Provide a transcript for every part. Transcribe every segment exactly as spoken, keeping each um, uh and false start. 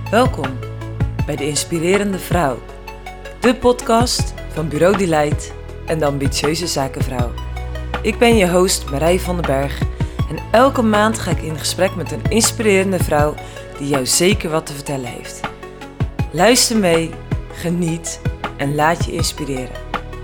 Welkom bij De Inspirerende Vrouw, de podcast van Bureau Delight en de ambitieuze zakenvrouw. Ik ben je host Marij van den Berg en elke maand ga ik in gesprek met een inspirerende vrouw die jou zeker wat te vertellen heeft. Luister mee, geniet en laat je inspireren.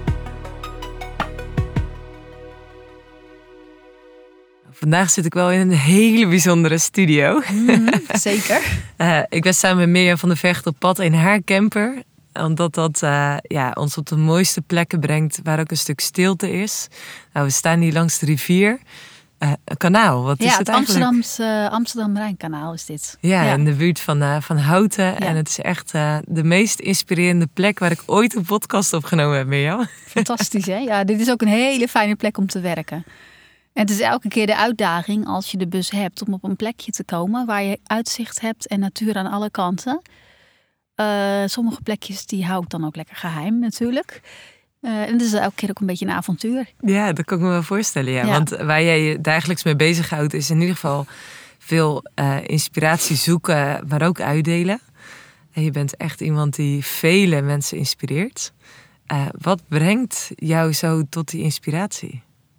Vandaag zit ik wel in een hele bijzondere studio. Mm, zeker. uh, ik ben samen met Mirjam van der Vecht op pad in haar camper. Omdat dat uh, ja, ons op de mooiste plekken brengt waar ook een stuk stilte is. Nou, we staan hier langs de rivier. Uh, een kanaal, wat ja, is het, het eigenlijk? Amsterdamse, uh, Amsterdam-Rijnkanaal is dit. Ja, ja, in de buurt van, uh, van Houten. Ja. En het is echt uh, de meest inspirerende plek waar ik ooit een podcast opgenomen heb, Mirjam. Fantastisch, hè? Ja, dit is ook een hele fijne plek om te werken. En het is elke keer de uitdaging als je de bus hebt om op een plekje te komen waar je uitzicht hebt en natuur aan alle kanten. Uh, sommige plekjes die hou ik dan ook lekker geheim natuurlijk. Uh, en het is elke keer ook een beetje een avontuur. Ja, dat kan ik me wel voorstellen. Ja. Ja. Want waar jij je dagelijks mee bezighoudt is in ieder geval veel uh, inspiratie zoeken, maar ook uitdelen. En je bent echt iemand die vele mensen inspireert. Uh, wat brengt jou zo tot die inspiratie?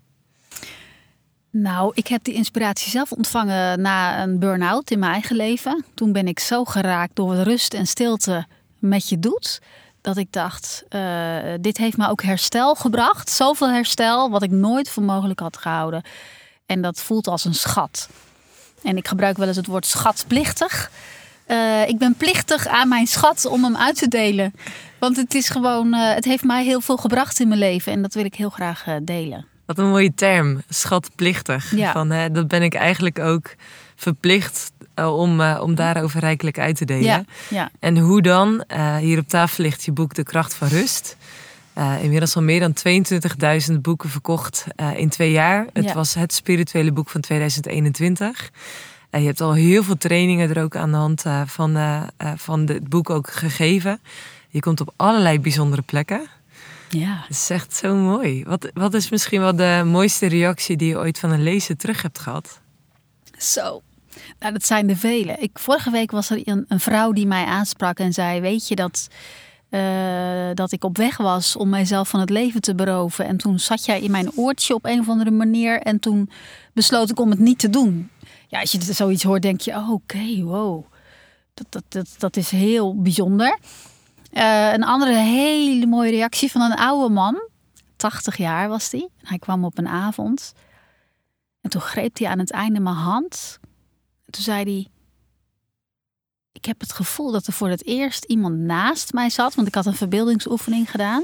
Nou, ik heb die inspiratie zelf ontvangen na een burn-out in mijn eigen leven. Toen ben ik zo geraakt door wat rust en stilte met je doet, dat ik dacht, uh, dit heeft me ook herstel gebracht. Zoveel herstel, wat ik nooit voor mogelijk had gehouden. En dat voelt als een schat. En ik gebruik wel eens het woord schatplichtig. Uh, ik ben plichtig aan mijn schat om hem uit te delen. Want het is gewoon, uh, het heeft mij heel veel gebracht in mijn leven. En dat wil ik heel graag uh, delen. Wat een mooie term, schatplichtig. Ja. Van, hè, dat ben ik eigenlijk ook verplicht uh, om, uh, om daarover rijkelijk uit te delen. Ja, ja. En hoe dan? Uh, hier op tafel ligt je boek De Kracht van Rust. Uh, inmiddels al meer dan tweeëntwintigduizend boeken verkocht uh, in twee jaar. Het ja. was het spirituele boek van tweeduizend eenentwintig. Uh, je hebt al heel veel trainingen er ook aan de hand uh, van, uh, uh, van het boek ook gegeven. Je komt op allerlei bijzondere plekken. Ja. Dat is echt zo mooi. Wat, wat is misschien wel de mooiste reactie die je ooit van een lezer terug hebt gehad? Zo, nou, dat zijn er vele. Ik, vorige week was er een, een vrouw die mij aansprak en zei, weet je dat, uh, dat ik op weg was om mijzelf van het leven te beroven. En toen zat jij in mijn oortje op een of andere manier en toen besloot ik om het niet te doen. Ja, als je zoiets hoort denk je, oh, oké, okay, wow. Dat, dat, dat, dat is heel bijzonder. Uh, een andere hele mooie reactie van een oude man. tachtig jaar was hij. Hij kwam op een avond. En toen greep hij aan het einde mijn hand. En toen zei hij, ik heb het gevoel dat er voor het eerst iemand naast mij zat. Want ik had een verbeeldingsoefening gedaan.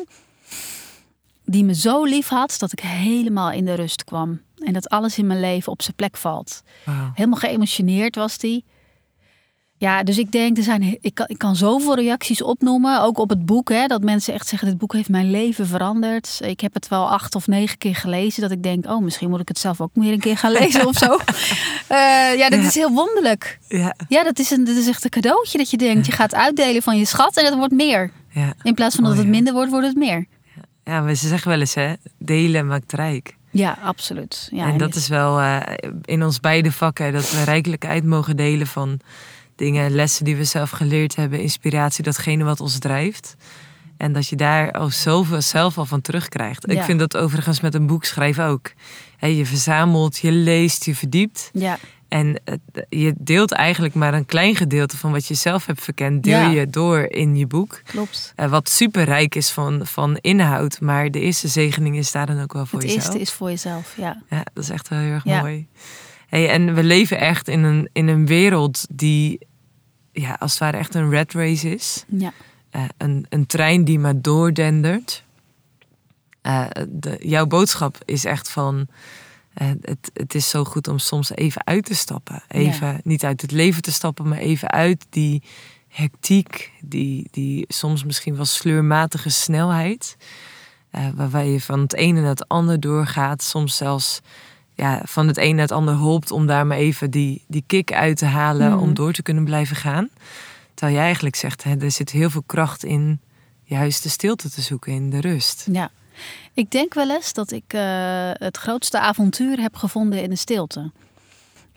Die me zo lief had dat ik helemaal in de rust kwam. En dat alles in mijn leven op zijn plek valt. Wow. Helemaal geëmotioneerd was hij. Ja, dus ik denk, er zijn, ik, kan, ik kan zoveel reacties opnoemen. Ook op het boek, hè, dat mensen echt zeggen, dit boek heeft mijn leven veranderd. Ik heb het wel acht of negen keer gelezen. Dat ik denk, oh, misschien moet ik het zelf ook meer een keer gaan lezen of zo. Uh, ja, dat ja. is heel wonderlijk. Ja, ja dat, is een, dat is echt een cadeautje dat je denkt. Je gaat uitdelen van je schat en het wordt meer. Ja. In plaats van dat oh, het ja. minder wordt, wordt het meer. Ja, ja, maar ze zeggen wel eens, hè, delen maakt rijk. Ja, absoluut. Ja, en dat is wel uh, in ons beide vakken, dat we rijkelijk uit mogen delen van dingen, lessen die we zelf geleerd hebben, inspiratie, datgene wat ons drijft. En dat je daar al zoveel zelf al van terugkrijgt. Ja. Ik vind dat overigens met een boek schrijven ook. He, je verzamelt, je leest, je verdiept. Ja. En uh, je deelt eigenlijk maar een klein gedeelte van wat je zelf hebt verkend, deel ja. je door in je boek. Klopt. Uh, wat super rijk is van, van inhoud, maar de eerste zegening is daar dan ook wel voor het jezelf. Het eerste is voor jezelf, ja. Ja, dat is echt wel heel erg ja. mooi. Hey, en we leven echt in een, in een wereld die, ja, als het ware echt een rat race is. Ja. Uh, een, een trein die maar doordendert. Uh, de, jouw boodschap is echt van, uh, het, het is zo goed om soms even uit te stappen. Even, ja. Niet uit het leven te stappen, maar even uit die hectiek, die, die soms misschien wel sleurmatige snelheid. Uh, waarbij je van het ene naar het ander doorgaat. Soms zelfs ja, van het een naar het ander hoopt om daar maar even die, die kick uit te halen. Mm. Om door te kunnen blijven gaan. Terwijl jij eigenlijk zegt, hè, er zit heel veel kracht in juist de stilte te zoeken, in de rust. Ja, ik denk wel eens dat ik uh, het grootste avontuur heb gevonden in de stilte.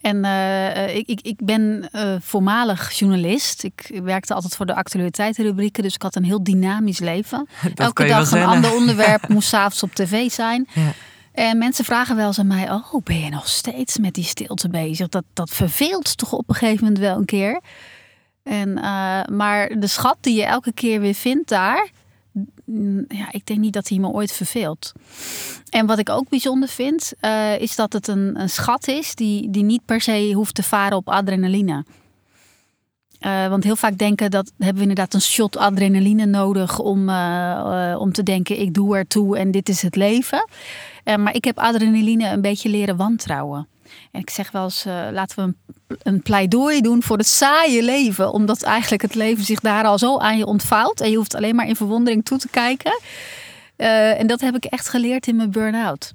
En uh, ik, ik, ik ben uh, voormalig journalist. Ik, ik werkte altijd voor de actualiteitenrubrieken. Dus ik had een heel dynamisch leven. Dat Elke dag een ander onderwerp, moest 's avonds op tv zijn. Ja. En mensen vragen wel eens aan mij... oh, ben je nog steeds met die stilte bezig? Dat, dat verveelt toch op een gegeven moment wel een keer. En, uh, maar de schat die je elke keer weer vindt daar... ja, ik denk niet dat hij me ooit verveelt. En wat ik ook bijzonder vind... Uh, is dat het een, een schat is... Die, die niet per se hoeft te varen op adrenaline. Uh, want heel vaak denken dat... hebben we inderdaad een shot adrenaline nodig... om, uh, uh, om te denken, ik doe ertoe en dit is het leven. Uh, maar ik heb adrenaline een beetje leren wantrouwen. En ik zeg wel eens, uh, laten we een, een pleidooi doen voor het saaie leven. Omdat eigenlijk het leven zich daar al zo aan je ontvouwt. En je hoeft alleen maar in verwondering toe te kijken. Uh, en dat heb ik echt geleerd in mijn burn-out.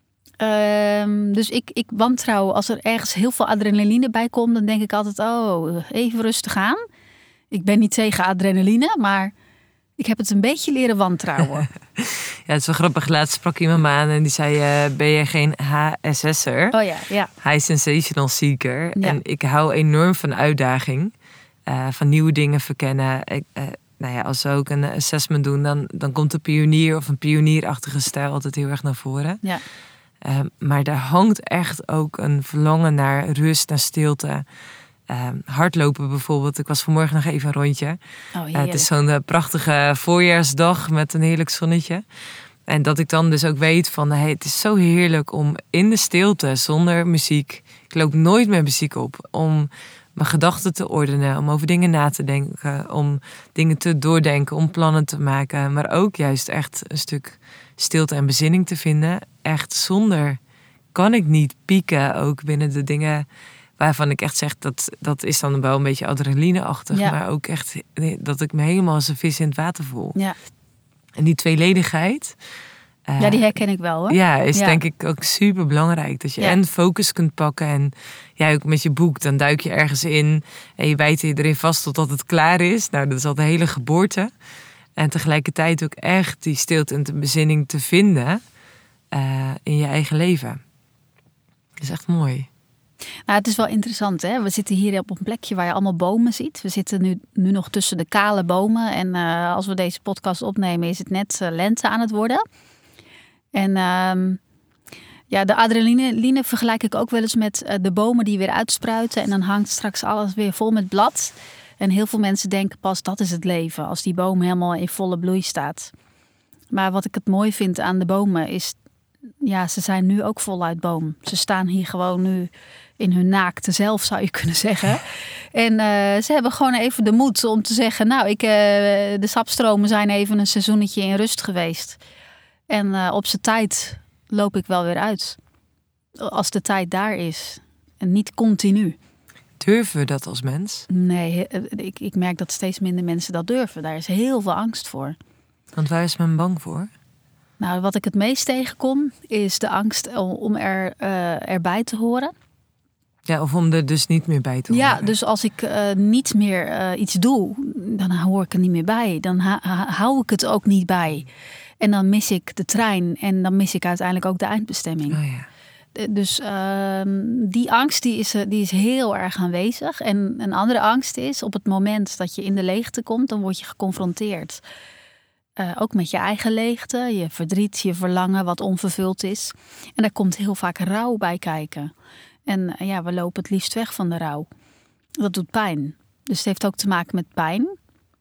Uh, dus ik, ik wantrouw, als er ergens heel veel adrenaline bij komt... dan denk ik altijd, oh, even rustig aan. Ik ben niet tegen adrenaline, maar... ik heb het een beetje leren wantrouwen. Ja, het is wel grappig. Laatst sprak iemand me aan en die zei... Uh, ben je geen H S S'er? Oh ja, ja. High Sensational Seeker. Ja. En ik hou enorm van uitdaging. Uh, van nieuwe dingen verkennen. Ik, uh, nou ja, als we ook een assessment doen... dan, dan komt de pionier of een pionierachtige stijl... altijd heel erg naar voren. Ja. Uh, maar daar hangt echt ook een verlangen naar rust, naar stilte... Uh, hardlopen bijvoorbeeld. Ik was vanmorgen nog even een rondje. Oh, uh, het is zo'n uh, prachtige voorjaarsdag met een heerlijk zonnetje. En dat ik dan dus ook weet van... Hey, het is zo heerlijk om in de stilte, zonder muziek... ik loop nooit met muziek op... om mijn gedachten te ordenen, om over dingen na te denken... om dingen te doordenken, om plannen te maken... maar ook juist echt een stuk stilte en bezinning te vinden. Echt zonder kan ik niet pieken ook binnen de dingen... waarvan ik echt zeg, dat, dat is dan wel een beetje adrenalineachtig. Ja. Maar ook echt dat ik me helemaal als een vis in het water voel. Ja. En die tweeledigheid... Uh, ja, die herken ik wel hoor. Ja, is ja. denk ik ook super belangrijk. Dat je ja. en focus kunt pakken. En ja, ook met je boek, dan duik je ergens in. En je bijt je erin vast totdat het klaar is. Nou, dat is al de hele geboorte. En tegelijkertijd ook echt die stilte en de bezinning te vinden... Uh, in je eigen leven. Dat is echt mooi. Nou, het is wel interessant, hè? We zitten hier op een plekje waar je allemaal bomen ziet. We zitten nu, nu nog tussen de kale bomen. En uh, als we deze podcast opnemen, is het net uh, lente aan het worden. En uh, ja, de adrenaline vergelijk ik ook wel eens met uh, de bomen die weer uitspruiten. En dan hangt straks alles weer vol met blad. En heel veel mensen denken pas, dat is het leven. Als die boom helemaal in volle bloei staat. Maar wat ik het mooi vind aan de bomen is... ja, ze zijn nu ook voluit boom. Ze staan hier gewoon nu in hun naakte zelf, zou je kunnen zeggen. En uh, ze hebben gewoon even de moed om te zeggen... nou, ik, uh, de sapstromen zijn even een seizoenetje in rust geweest. En uh, op z'n tijd loop ik wel weer uit. Als de tijd daar is. En niet continu. Durven we dat als mens? Nee, ik, ik merk dat steeds minder mensen dat durven. Daar is heel veel angst voor. Want waar is men bang voor? Nou, wat ik het meest tegenkom, is de angst om er, uh, erbij te horen. Ja, of om er dus niet meer bij te horen. Ja, dus als ik uh, niet meer uh, iets doe, dan hoor ik er niet meer bij. Dan ha- ha- hou ik het ook niet bij. En dan mis ik de trein en dan mis ik uiteindelijk ook de eindbestemming. Oh ja. Dus uh, die angst die is, die is heel erg aanwezig. En een andere angst is, op het moment dat je in de leegte komt, dan word je geconfronteerd. Uh, ook met je eigen leegte, je verdriet, je verlangen wat onvervuld is. En daar komt heel vaak rouw bij kijken. En uh, ja, we lopen het liefst weg van de rouw. Dat doet pijn. Dus het heeft ook te maken met pijn.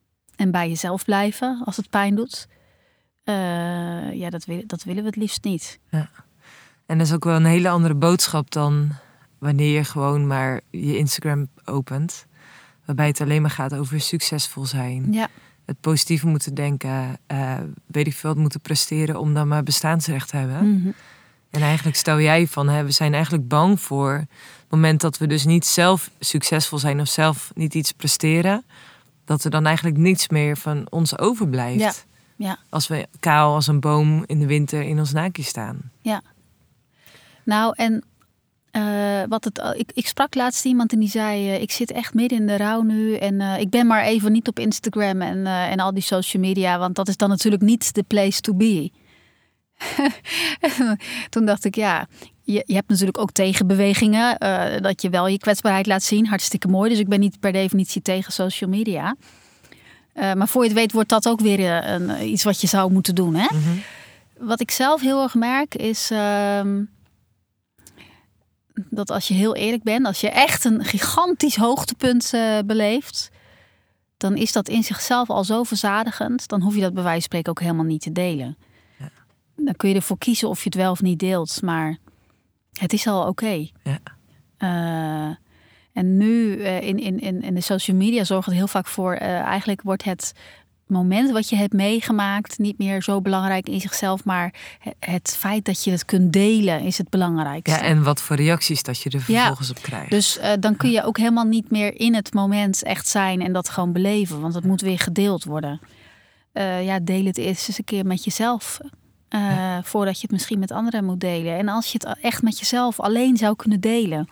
En bij jezelf blijven als het pijn doet. Uh, ja, dat, wil, dat willen we het liefst niet. Ja. En dat is ook wel een hele andere boodschap dan wanneer je gewoon maar je Instagram opent. Waarbij het alleen maar gaat over succesvol zijn. Ja. Het positieve moeten denken. Uh, weet ik veel, wat moeten presteren om dan maar bestaansrecht te hebben. Mm-hmm. En eigenlijk stel jij van, hè, we zijn eigenlijk bang voor het moment dat we dus niet zelf succesvol zijn of zelf niet iets presteren. Dat er dan eigenlijk niets meer van ons overblijft. Ja. Ja. Als we kaal als een boom in de winter in ons naakje staan. Ja. Nou, en uh, wat het, ik, ik sprak laatst iemand en die zei... Uh, ik zit echt midden in de rouw nu. En uh, ik ben maar even niet op Instagram en, uh, en al die social media. Want dat is dan natuurlijk niet de place to be. Toen dacht ik, ja, je, je hebt natuurlijk ook tegenbewegingen. Uh, dat je wel je kwetsbaarheid laat zien. Hartstikke mooi. Dus ik ben niet per definitie tegen social media. Uh, maar voor je het weet wordt dat ook weer uh, een, iets wat je zou moeten doen. Hè? Mm-hmm. Wat ik zelf heel erg merk is... Uh, dat als je heel eerlijk bent... als je echt een gigantisch hoogtepunt uh, beleeft... dan is dat in zichzelf al zo verzadigend. Dan hoef je dat bij wijze van spreken ook helemaal niet te delen. Ja. Dan kun je ervoor kiezen of je het wel of niet deelt. Maar het is al oké. Okay. Ja. Uh, en nu uh, in, in, in de social media zorgt het heel vaak voor... Uh, eigenlijk wordt het moment wat je hebt meegemaakt... niet meer zo belangrijk in zichzelf... maar het feit dat je het kunt delen is het belangrijkste. Ja, en wat voor reacties dat je er vervolgens ja. op krijgt. Dus uh, dan kun je ook helemaal niet meer in het moment echt zijn... en dat gewoon beleven, want het moet weer gedeeld worden. Uh, ja, deel het eerst eens een keer met jezelf... Uh, ja. voordat je het misschien met anderen moet delen. En als je het echt met jezelf alleen zou kunnen delen...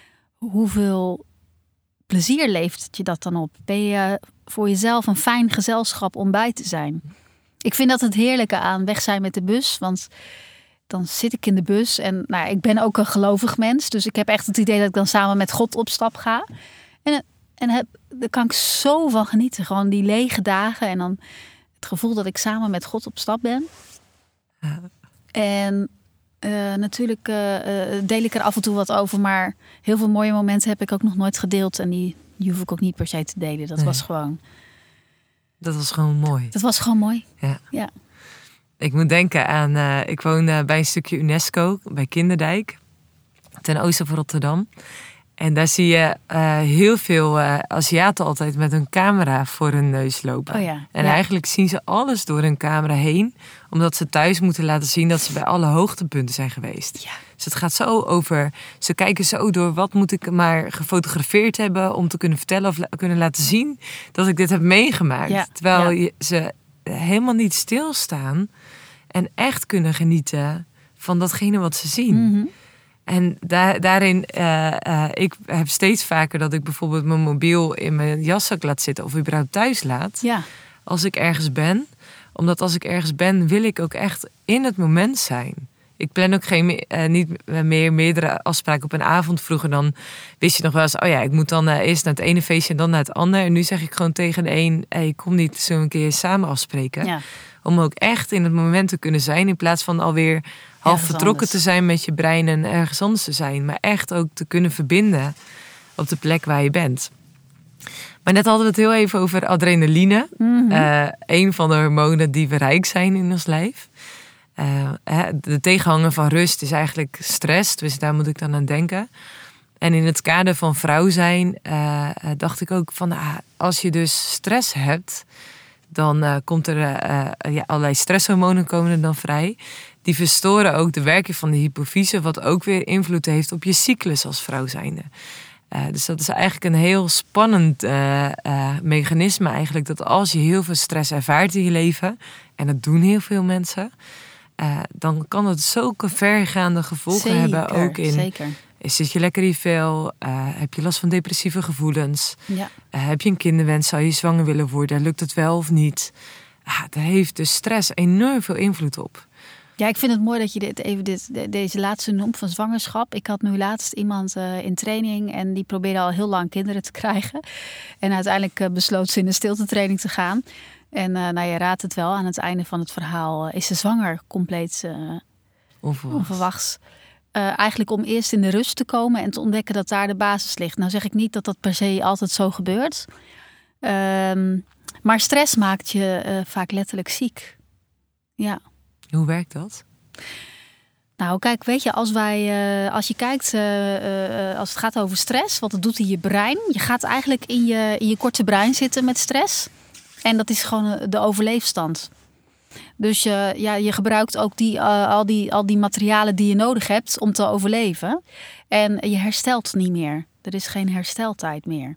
hoeveel plezier levert je dat dan op? Ben je voor jezelf een fijn gezelschap om bij te zijn? Ik vind dat het heerlijke aan weg zijn met de bus. Want dan zit ik in de bus. En nou, ik ben ook een gelovig mens. Dus ik heb echt het idee dat ik dan samen met God op stap ga. En, en heb, daar kan ik zo van genieten. Gewoon die lege dagen. En dan het gevoel dat ik samen met God op stap ben. Ja. En uh, natuurlijk uh, deel ik er af en toe wat over. Maar heel veel mooie momenten heb ik ook nog nooit gedeeld. En die, die hoef ik ook niet per se te delen. Dat nee. was gewoon... Dat was gewoon mooi. Dat was gewoon mooi. Ja. ja. Ik moet denken aan... Uh, ik woon uh, bij een stukje UNESCO, bij Kinderdijk. Ten oosten van Rotterdam. En daar zie je uh, heel veel uh, Aziaten altijd met een camera voor hun neus lopen. Oh ja. En ja. eigenlijk zien ze alles door hun camera heen. Omdat ze thuis moeten laten zien dat ze bij alle hoogtepunten zijn geweest. Ja. Dus het gaat zo over... Ze kijken zo door wat moet ik maar gefotografeerd hebben... om te kunnen vertellen of la- kunnen laten zien dat ik dit heb meegemaakt. Ja. Terwijl ja. je, ze helemaal niet stilstaan en echt kunnen genieten van datgene wat ze zien. Mm-hmm. En daar, daarin, uh, uh, ik heb steeds vaker dat ik bijvoorbeeld mijn mobiel in mijn jaszak laat zitten of überhaupt thuis laat. Ja. Als ik ergens ben. Omdat als ik ergens ben, wil ik ook echt in het moment zijn. Ik plan ook geen, uh, niet meer meerdere afspraken op een avond. Vroeger dan wist je nog wel eens, oh ja, ik moet dan uh, eerst naar het ene feestje en dan naar het andere. En nu zeg ik gewoon tegen de een, hey, kom niet zo een keer samen afspreken. Ja. Om ook echt in het moment te kunnen zijn. In plaats van alweer half ergens vertrokken anders. te zijn met je brein en ergens anders te zijn. Maar echt ook te kunnen verbinden op de plek waar je bent. Maar net hadden we het heel even over adrenaline. Mm-hmm. Uh, een van de hormonen die we rijk zijn in ons lijf. Uh, de tegenhanger van rust is eigenlijk stress. Dus daar moet ik dan aan denken. En in het kader van vrouw zijn uh, dacht ik ook van... Uh, als je dus stress hebt... dan uh, komt er uh, ja, allerlei stresshormonen komen er dan vrij. Die verstoren ook de werking van de hypofyse... wat ook weer invloed heeft op je cyclus als vrouw zijnde. Uh, dus dat is eigenlijk een heel spannend uh, uh, mechanisme eigenlijk... dat als je heel veel stress ervaart in je leven... en dat doen heel veel mensen... Uh, dan kan het zulke vergaande gevolgen zeker, hebben. Ook in, zeker. Zit je lekker in je vel? Uh, heb je last van depressieve gevoelens? Ja. Uh, heb je een kinderwens? Zou je zwanger willen worden? Lukt het wel of niet? Uh, daar heeft de stress enorm veel invloed op. Ja, ik vind het mooi dat je dit even dit, deze laatste noemt van zwangerschap. Ik had nu laatst iemand uh, in training en die probeerde al heel lang kinderen te krijgen. En uiteindelijk uh, besloot ze in een stiltetraining te gaan. En uh, nou, je raadt het wel, aan het einde van het verhaal uh, is ze zwanger, compleet uh, onverwachts. onverwachts. Uh, eigenlijk om eerst in de rust te komen en te ontdekken dat daar de basis ligt. Nou zeg ik niet dat dat per se altijd zo gebeurt. Um, maar stress maakt je uh, vaak letterlijk ziek. Ja. Hoe werkt dat? Nou, kijk, weet je, als wij, uh, als je kijkt, uh, uh, als het gaat over stress, wat het doet in je brein. Je gaat eigenlijk in je, in je korte brein zitten met stress. En dat is gewoon de overleefstand. Dus je, ja, je gebruikt ook die, uh, al, die, al die materialen die je nodig hebt om te overleven. En je herstelt niet meer. Er is geen hersteltijd meer.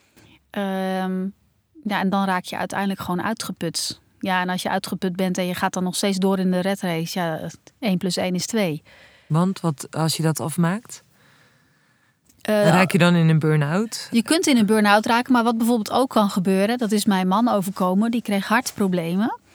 Um, ja, en dan raak je uiteindelijk gewoon uitgeput. Ja, en als je uitgeput bent en je gaat dan nog steeds door in de red race, ja, één plus één is twee. Want wat als je dat afmaakt? Uh, raak je dan in een burn-out? Je kunt in een burn-out raken, maar wat bijvoorbeeld ook kan gebeuren, dat is mijn man overkomen, die kreeg hartproblemen.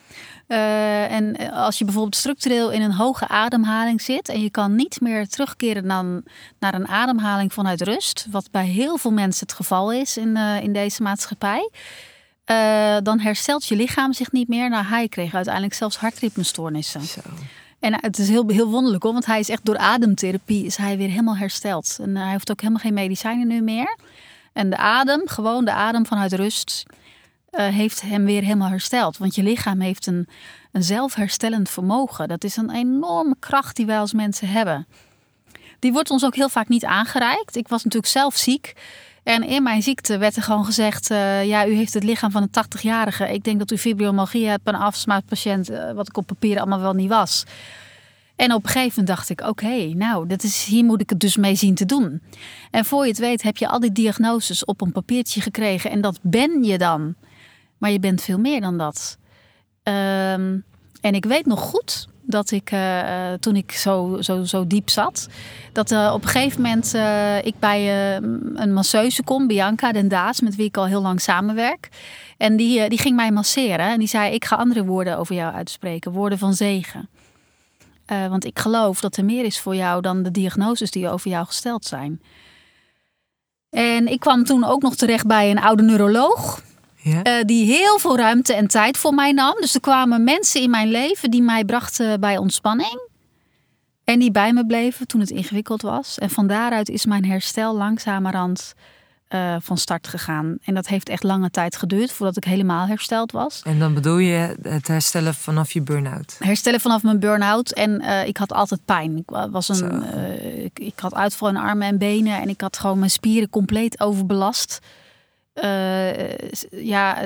Uh, en als je bijvoorbeeld structureel in een hoge ademhaling zit en je kan niet meer terugkeren dan naar een ademhaling vanuit rust, wat bij heel veel mensen het geval is in, uh, in deze maatschappij, uh, dan herstelt je lichaam zich niet meer. Nou, hij kreeg uiteindelijk zelfs hartritmestoornissen. Zo. En uh, het is heel, heel wonderlijk hoor, want hij is echt door ademtherapie is hij weer helemaal hersteld. En uh, hij hoeft ook helemaal geen medicijnen nu meer. En de adem, gewoon de adem vanuit rust, Uh, heeft hem weer helemaal hersteld. Want je lichaam heeft een, een zelfherstellend vermogen. Dat is een enorme kracht die wij als mensen hebben. Die wordt ons ook heel vaak niet aangereikt. Ik was natuurlijk zelf ziek. En in mijn ziekte werd er gewoon gezegd, Uh, ja, u heeft het lichaam van een tachtigjarige. Ik denk dat u fibromyalgie hebt, een astmapatiënt, uh, wat ik op papier allemaal wel niet was. En op een gegeven moment dacht ik, oké, okay, nou, dat is, hier moet ik het dus mee zien te doen. En voor je het weet heb je al die diagnoses op een papiertje gekregen. En dat ben je dan. Maar je bent veel meer dan dat. Um, en ik weet nog goed dat ik, uh, toen ik zo, zo, zo diep zat, dat uh, op een gegeven moment uh, ik bij uh, een masseuse kom, Bianca Den Daas, met wie ik al heel lang samenwerk. En die, uh, die ging mij masseren. En die zei, ik ga andere woorden over jou uitspreken. Woorden van zegen. Uh, want ik geloof dat er meer is voor jou dan de diagnoses die over jou gesteld zijn. En ik kwam toen ook nog terecht bij een oude neuroloog. Ja. Uh, die heel veel ruimte en tijd voor mij nam. Dus er kwamen mensen in mijn leven die mij brachten bij ontspanning. En die bij me bleven toen het ingewikkeld was. En van daaruit is mijn herstel langzamerhand uh, van start gegaan. En dat heeft echt lange tijd geduurd voordat ik helemaal hersteld was. En dan bedoel je het herstellen vanaf je burn-out? Herstellen vanaf mijn burn-out. En uh, ik had altijd pijn. Ik, was een, uh, ik, ik had uitval in armen en benen. En ik had gewoon mijn spieren compleet overbelast. Uh, ja,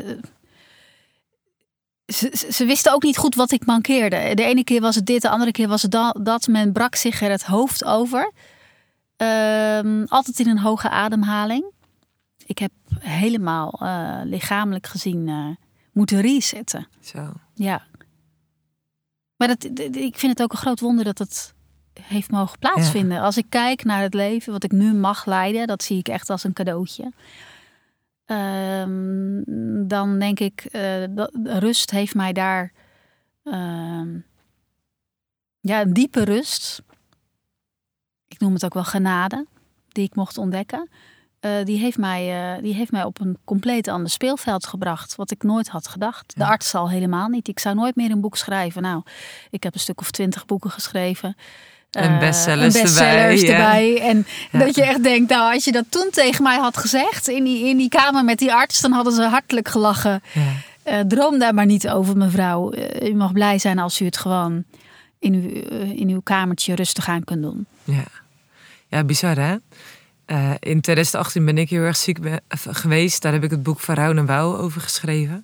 ze, ze wisten ook niet goed wat ik mankeerde. De ene keer was het dit, de andere keer was het dat. dat. Men brak zich er het hoofd over. Uh, altijd in een hoge ademhaling. Ik heb helemaal uh, lichamelijk gezien uh, moeten resetten. Zo. Ja. Maar dat, ik vind het ook een groot wonder dat het heeft mogen plaatsvinden. Ja. Als ik kijk naar het leven wat ik nu mag leiden, dat zie ik echt als een cadeautje. Um, dan denk ik, uh, dat, rust heeft mij daar, uh, ja, een diepe rust. Ik noem het ook wel genade, die ik mocht ontdekken. Uh, die, heeft mij, uh, die heeft mij op een compleet ander speelveld gebracht, wat ik nooit had gedacht. De ja. arts al helemaal niet. Ik zou nooit meer een boek schrijven. Nou, ik heb een stuk of twintig boeken geschreven. En bestsellers, uh, bestsellers erbij. erbij. Ja. En ja. dat je echt denkt, nou, als je dat toen tegen mij had gezegd in die, in die kamer met die arts, dan hadden ze hartelijk gelachen. Ja. Uh, droom daar maar niet over, mevrouw. Uh, u mag blij zijn als u het gewoon in uw, uh, in uw kamertje rustig aan kunt doen. Ja, ja, bizar hè? Uh, in twintig achttien ben ik heel erg ziek ben, geweest. Daar heb ik het boek Van Rouw en Wouw over geschreven.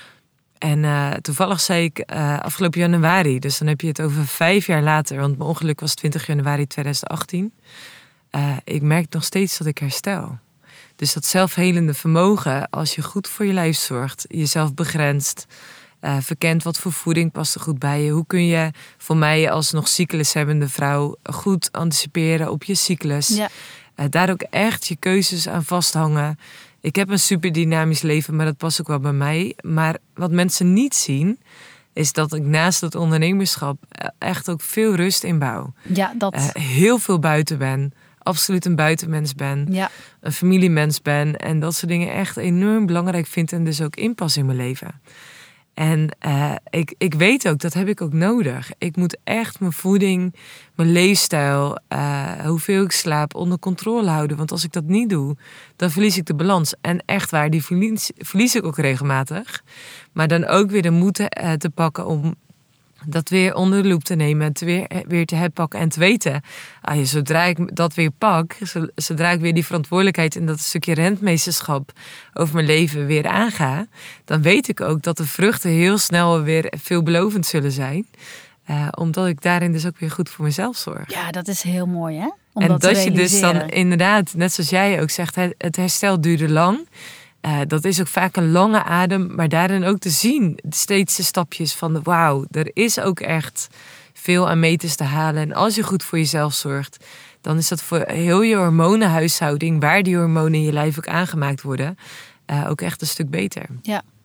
En uh, toevallig zei ik uh, afgelopen januari, dus dan heb je het over vijf jaar later, want mijn ongeluk was twintig januari tweeduizend achttien. Uh, ik merk nog steeds dat ik herstel. Dus dat zelfhelende vermogen, als je goed voor je lijf zorgt, jezelf begrenst, uh, verkent wat voor voeding past er goed bij je. Hoe kun je voor mij als nog cyclushebbende vrouw goed anticiperen op je cyclus. Ja. Uh, daar ook echt je keuzes aan vasthangen. Ik heb een super dynamisch leven, maar dat past ook wel bij mij. Maar wat mensen niet zien, is dat ik naast het ondernemerschap echt ook veel rust inbouw. Ja, dat. Uh, heel veel buiten ben. Absoluut een buitenmens ben. Ja. Een familiemens ben. En dat soort dingen echt enorm belangrijk vind en dus ook inpas in mijn leven. En uh, ik, ik weet ook, dat heb ik ook nodig. Ik moet echt mijn voeding, mijn leefstijl, uh, hoeveel ik slaap onder controle houden. Want als ik dat niet doe, dan verlies ik de balans. En echt waar, die verlies, verlies ik ook regelmatig. Maar dan ook weer de moed uh, te pakken om dat weer onder de loep te nemen, te weer, weer te herpakken en te weten. Ah, ja, zodra ik dat weer pak, zodra ik weer die verantwoordelijkheid en dat stukje rentmeesterschap over mijn leven weer aanga, dan weet ik ook dat de vruchten heel snel weer veelbelovend zullen zijn. Uh, omdat ik daarin dus ook weer goed voor mezelf zorg. Ja, dat is heel mooi, hè? Om en dat, dat te je dus dan inderdaad, net zoals jij ook zegt, het herstel duurde lang. Uh, dat is ook vaak een lange adem, maar daarin ook te zien, steeds de stapjes van de wauw, er is ook echt veel aan meters te halen. En als je goed voor jezelf zorgt, dan is dat voor heel je hormonenhuishouding, waar die hormonen in je lijf ook aangemaakt worden, uh, ook echt een stuk beter. Ja.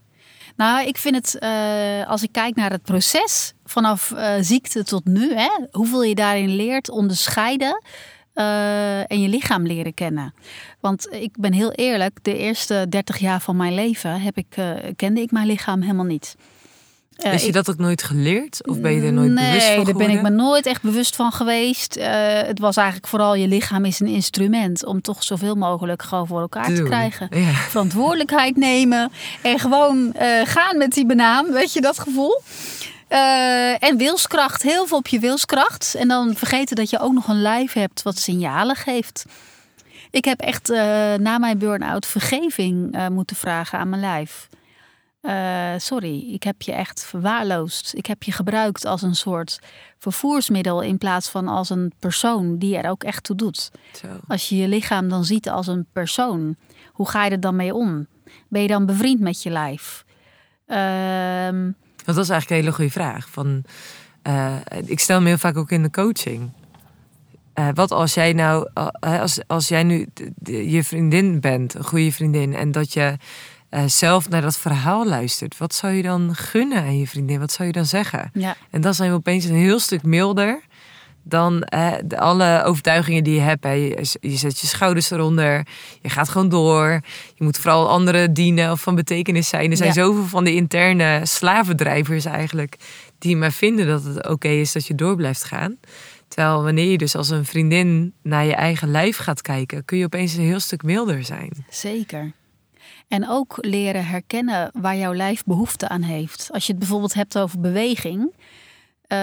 Nou, ik vind het, uh, als ik kijk naar het proces vanaf uh, ziekte tot nu, hè, hoeveel je daarin leert onderscheiden uh, en je lichaam leren kennen. Want ik ben heel eerlijk, de eerste dertig jaar van mijn leven heb ik, uh, kende ik mijn lichaam helemaal niet. Uh, Is je ik, dat ook nooit geleerd? Of ben je er nooit nee, bewust van geworden? Nee, daar ben ik me nooit echt bewust van geweest. Uh, het was eigenlijk vooral je lichaam is een instrument om toch zoveel mogelijk gewoon voor elkaar te, te krijgen. Ja. Verantwoordelijkheid nemen en gewoon uh, gaan met die banaan, weet je dat gevoel? Uh, en wilskracht, heel veel op je wilskracht. En dan vergeten dat je ook nog een lijf hebt wat signalen geeft. Ik heb echt uh, na mijn burn-out vergeving uh, moeten vragen aan mijn lijf. Uh, sorry, ik heb je echt verwaarloosd. Ik heb je gebruikt als een soort vervoersmiddel in plaats van als een persoon die er ook echt toe doet. Zo. Als je je lichaam dan ziet als een persoon, hoe ga je er dan mee om? Ben je dan bevriend met je lijf? Uh, Dat was eigenlijk een hele goede vraag. Van, uh, ik stel me heel vaak ook in de coaching. Uh, wat als jij nou, uh, als, als jij nu de, de, je vriendin bent, een goede vriendin, en dat je uh, zelf naar dat verhaal luistert, wat zou je dan gunnen aan je vriendin? Wat zou je dan zeggen? Ja. En dan zijn we opeens een heel stuk milder dan uh, de, alle overtuigingen die je hebt. Hè. Je, je zet je schouders eronder, je gaat gewoon door. Je moet vooral anderen dienen of van betekenis zijn. Er zijn ja. zoveel van die interne slavendrijvers eigenlijk die maar vinden dat het oké okay is dat je door blijft gaan. Terwijl wanneer je dus als een vriendin naar je eigen lijf gaat kijken, kun je opeens een heel stuk milder zijn. Zeker. En ook leren herkennen waar jouw lijf behoefte aan heeft. Als je het bijvoorbeeld hebt over beweging, Uh,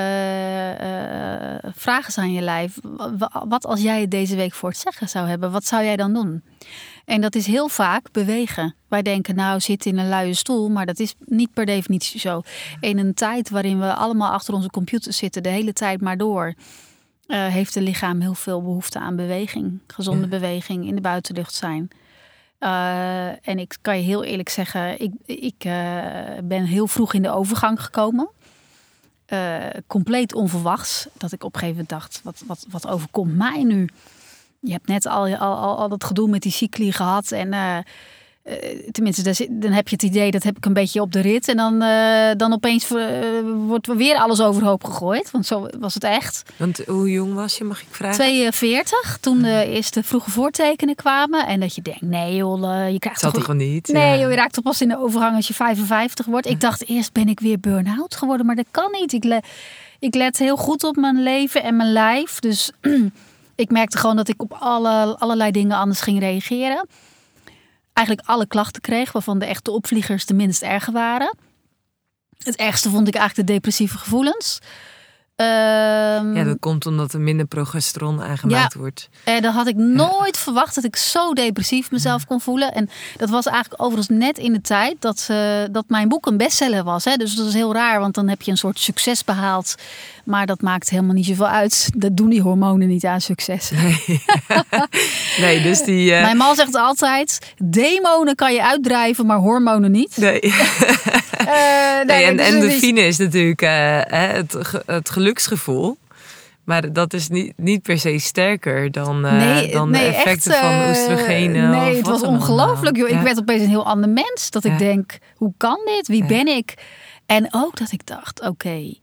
uh, vraag eens aan je lijf. Wat als jij het deze week voor het zeggen zou hebben? Wat zou jij dan doen? En dat is heel vaak bewegen. Wij denken nou zitten in een luie stoel, maar dat is niet per definitie zo. In een tijd waarin we allemaal achter onze computer zitten, de hele tijd maar door, uh, heeft het lichaam heel veel behoefte aan beweging. Gezonde ja. beweging, in de buitenlucht zijn. Uh, en ik kan je heel eerlijk zeggen, ik, ik uh, ben heel vroeg in de overgang gekomen. Uh, compleet onverwachts. Dat ik op een gegeven moment dacht, wat, wat, wat overkomt mij nu? Je hebt net al, al, al, al dat gedoe met die cycli gehad. En uh, uh, tenminste, dan heb je het idee, dat heb ik een beetje op de rit. En dan, uh, dan opeens uh, wordt weer alles overhoop gegooid. Want zo was het echt. Want hoe jong was je, mag ik vragen? tweeënveertig, toen de eerste vroege voortekenen kwamen. En dat je denkt, nee joh, je krijgt dat toch gewoon niet. Nee ja. joh, je raakt toch pas in de overgang als je vijfenvijftig wordt. Ik dacht eerst, ben ik weer burn-out geworden? Maar dat kan niet. Ik, le- ik let heel goed op mijn leven en mijn lijf. Dus ik merkte gewoon dat ik op alle, allerlei dingen anders ging reageren. Eigenlijk alle klachten kreeg, waarvan de echte opvliegers de minst erge waren. Het ergste vond ik eigenlijk de depressieve gevoelens. Um, ja, dat komt omdat er minder progesteron aangemaakt ja, wordt. En dat had ik nooit ja. verwacht, dat ik zo depressief mezelf ja. kon voelen. En dat was eigenlijk overigens net in de tijd dat, uh, dat mijn boek een bestseller was. Hè? Dus dat is heel raar, want dan heb je een soort succes behaald. Maar dat maakt helemaal niet zoveel uit. Dat doen die hormonen niet aan succes. Nee, nee dus die... Uh... Mijn man zegt altijd, demonen kan je uitdrijven, maar hormonen niet. Nee. uh, nee, nee en dus endorfine is natuurlijk uh, het, het geluksgevoel. Maar dat is niet, niet per se sterker dan, uh, nee, dan nee, de effecten echt, uh, van oestrogenen. Nee, of het wat was ongelooflijk. Joh. Ja. Ik werd opeens een heel ander mens. Dat ja. ik denk, hoe kan dit? Wie ja. ben ik? En ook dat ik dacht, oké. Okay,